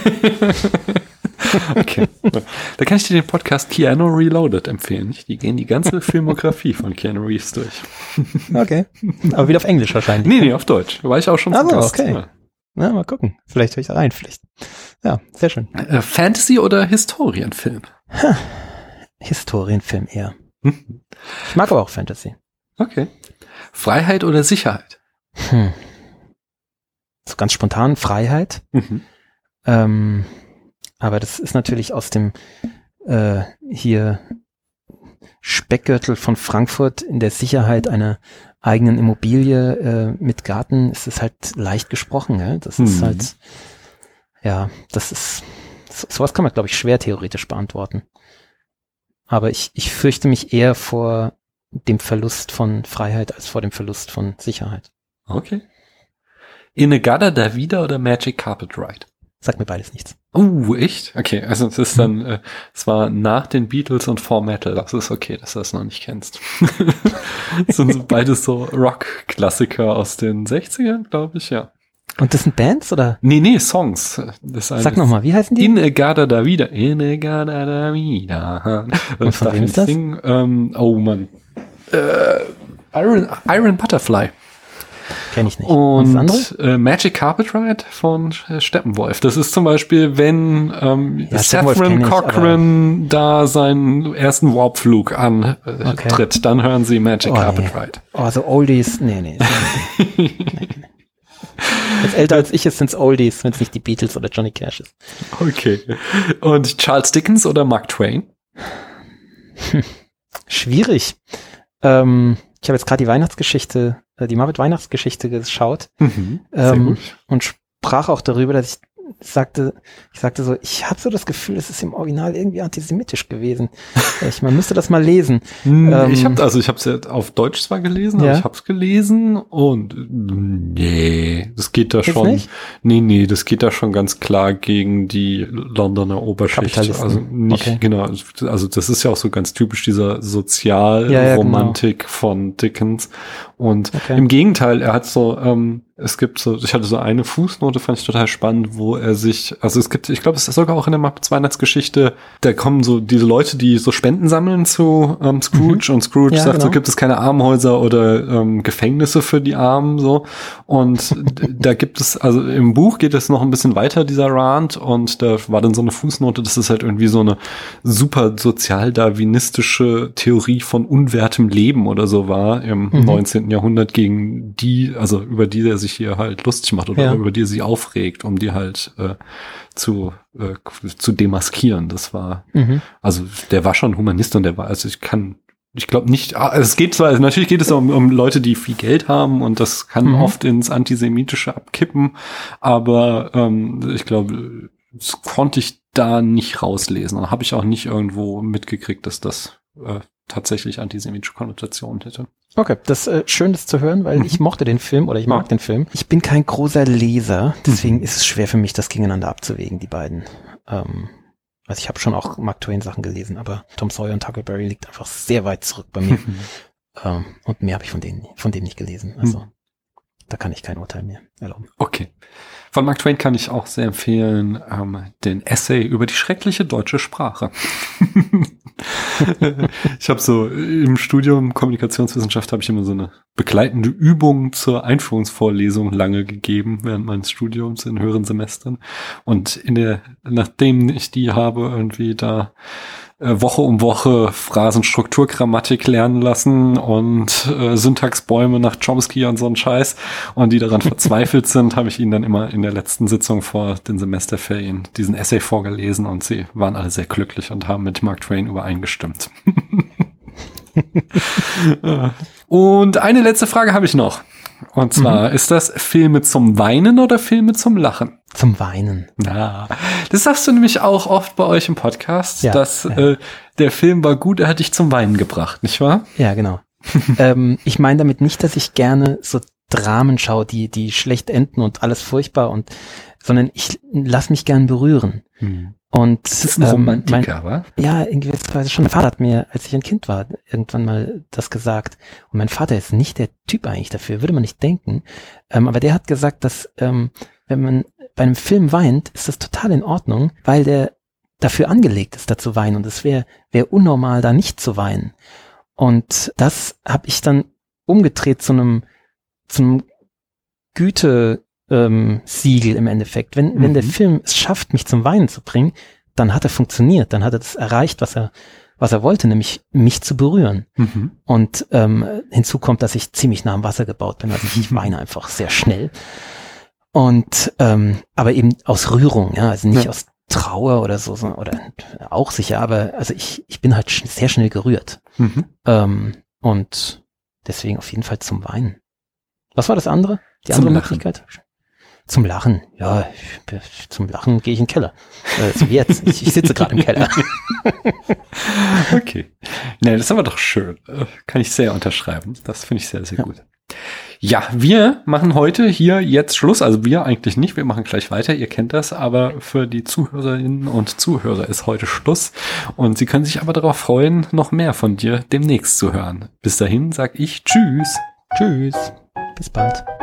Okay. Da kann ich dir den Podcast Keanu Reloaded empfehlen. Die gehen die ganze Filmografie von Keanu Reeves durch. Okay, aber wieder auf Englisch wahrscheinlich. Nee, nee, auf Deutsch. War ich auch schon zu Also, Gast. okay. Ja. Na, mal gucken, vielleicht höre ich da rein, vielleicht. Ja, sehr schön. Äh, Fantasy oder Historienfilm? Historienfilm eher. Hm. Ich mag aber auch Fantasy. Okay. Freiheit oder Sicherheit? Hm. So ganz spontan Freiheit. Mhm. Ähm, aber das ist natürlich aus dem äh, hier Speckgürtel von Frankfurt in der Sicherheit einer eigenen Immobilie äh, mit Garten ist es halt leicht gesprochen. Gell? Das ist Mhm. halt, ja, das ist, so, sowas kann man, glaube ich, schwer theoretisch beantworten. Aber ich, ich fürchte mich eher vor dem Verlust von Freiheit als vor dem Verlust von Sicherheit. Okay. Inagada Davida oder Magic Carpet Ride? Sagt mir beides nichts. Oh, echt? Okay, also es ist dann, äh, es war nach den Beatles und For Metal. Das ist okay, dass du das noch nicht kennst. Das sind so beides so Rock-Klassiker aus den sechzigern, glaube ich, ja. Und das sind Bands, oder? Nee, nee, Songs. Das Sag nochmal, wie heißen die? In-A-Gadda da wieder. In-A-Gadda da wieder. Und von wem ist das? Sing, ähm, oh Mann. Äh, Iron, Iron Butterfly. Kenn ich nicht. Und, Und äh, Magic Carpet Ride von äh, Steppenwolf. Das ist zum Beispiel, wenn ähm, ja, Saffron Cochran da seinen ersten Warpflug antritt, äh, okay. dann hören sie Magic oh, Carpet nee. Ride. Oh, so Oldies. Nee, nee. nee, nee. Jetzt älter als ich ist, sind's Oldies, wenn es nicht die Beatles oder Johnny Cash ist. Okay. Und Charles Dickens oder Mark Twain? Hm. Schwierig. Ähm, ich habe jetzt gerade die Weihnachtsgeschichte, äh, die Muppet-Weihnachtsgeschichte geschaut mhm, ähm, und sprach auch darüber, dass ich sagte, ich sagte so, ich habe so das Gefühl, es ist im Original irgendwie antisemitisch gewesen. Ich, man müsste das mal lesen. ähm, ich habe also ich habe es ja auf Deutsch zwar gelesen, ja. aber ich habe es gelesen und nee, das geht da Jetzt schon. Nicht? Nee, nee, das geht da schon ganz klar gegen die Londoner Oberschicht. Also nicht okay. genau, also das ist ja auch so ganz typisch dieser Sozialromantik ja, ja, genau. von Dickens und okay. im Gegenteil, er hat so ähm, es gibt so, ich hatte so eine Fußnote, fand ich total spannend, wo er sich, also es gibt, ich glaube, es ist sogar auch in der Muppets Weihnachtsgeschichte, da kommen so diese Leute, die so Spenden sammeln zu ähm, Scrooge mhm. und Scrooge ja, sagt genau. so, gibt es keine Armenhäuser oder ähm, Gefängnisse für die Armen, so. Und da gibt es, also im Buch geht es noch ein bisschen weiter, dieser Rant, und da war dann so eine Fußnote, dass es halt irgendwie so eine super sozialdarwinistische Theorie von unwertem Leben oder so war im mhm. neunzehnten Jahrhundert, gegen die, also über die er sich hier halt lustig macht oder ja. über die er sich aufregt, um die halt äh, zu äh, zu demaskieren. Das war, mhm. also der war schon Humanist und der war, also ich kann, ich glaube nicht, also es geht zwar, also natürlich geht es um, um Leute, die viel Geld haben und das kann mhm. oft ins Antisemitische abkippen, aber ähm, ich glaube, das konnte ich da nicht rauslesen und habe ich auch nicht irgendwo mitgekriegt, dass das äh, tatsächlich antisemitische Konnotationen hätte. Okay, das ist äh, schön, das zu hören, weil ich mochte den Film oder ich mag ja. den Film. Ich bin kein großer Leser, deswegen mhm. ist es schwer für mich, das gegeneinander abzuwägen, die beiden. Ähm, also ich habe schon auch Mark Twain Sachen gelesen, aber Tom Sawyer und Huckleberry liegt einfach sehr weit zurück bei mir. ähm, und mehr habe ich von denen, von dem nicht gelesen. Also mhm. da kann ich kein Urteil mehr erlauben. Okay. Von Mark Twain kann ich auch sehr empfehlen, ähm, den Essay über die schreckliche deutsche Sprache. Ich habe so im Studium Kommunikationswissenschaft habe ich immer so eine begleitende Übung zur Einführungsvorlesung lange gegeben während meines Studiums in höheren Semestern. Und in der, nachdem ich die habe, irgendwie da Woche um Woche Phrasenstruktur, Grammatik lernen lassen und äh, Syntaxbäume nach Chomsky und so ein Scheiß und die daran verzweifelt sind, habe ich ihnen dann immer in der letzten Sitzung vor den Semesterferien diesen Essay vorgelesen und sie waren alle sehr glücklich und haben mit Mark Twain übereingestimmt. Und eine letzte Frage habe ich noch. Und zwar, mhm. ist das Filme zum Weinen oder Filme zum Lachen? Zum Weinen. Ja, das sagst du nämlich auch oft bei euch im Podcast, ja, dass ja. Äh, der Film war gut, er hat dich zum Weinen gebracht, nicht wahr? Ja, genau. ähm, ich meine damit nicht, dass ich gerne so Dramen schaue, die die schlecht enden und alles furchtbar, und sondern ich lass mich gern berühren. Hm. Und das ist ein Romantiker, ähm, wa? Ja, irgendwie schon. Mein Vater hat mir, als ich ein Kind war, irgendwann mal das gesagt. Und mein Vater ist nicht der Typ eigentlich dafür, würde man nicht denken. Ähm, aber der hat gesagt, dass ähm, wenn man bei einem Film weint, ist das total in Ordnung, weil der dafür angelegt ist, da zu weinen. Und es wäre wäre unnormal, da nicht zu weinen. Und das habe ich dann umgedreht zu einem zu einem Güte Ähm, Siegel im Endeffekt. Wenn, mhm. wenn der Film es schafft, mich zum Weinen zu bringen, dann hat er funktioniert, dann hat er das erreicht, was er, was er wollte, nämlich mich zu berühren. Mhm. Und ähm, hinzu kommt, dass ich ziemlich nah am Wasser gebaut bin, also ich weine einfach sehr schnell. Und ähm, aber eben aus Rührung, ja, also nicht ja. aus Trauer oder so, so, oder auch sicher, aber also ich, ich bin halt sch- sehr schnell gerührt. Mhm. Ähm, und deswegen auf jeden Fall zum Weinen. Was war das andere? Die zum andere Lachen. Möglichkeit? Zum Lachen, ja, ich, zum Lachen gehe ich in den Keller. Äh, so wie jetzt. Ich, ich sitze gerade im Keller. Okay. Nee, das ist aber doch schön. Kann ich sehr unterschreiben. Das finde ich sehr, sehr gut. Ja, wir machen heute hier jetzt Schluss. Also wir eigentlich nicht, wir machen gleich weiter. Ihr kennt das, aber für die Zuhörerinnen und Zuhörer ist heute Schluss. Und sie können sich aber darauf freuen, noch mehr von dir demnächst zu hören. Bis dahin sag ich Tschüss. Tschüss. Bis bald.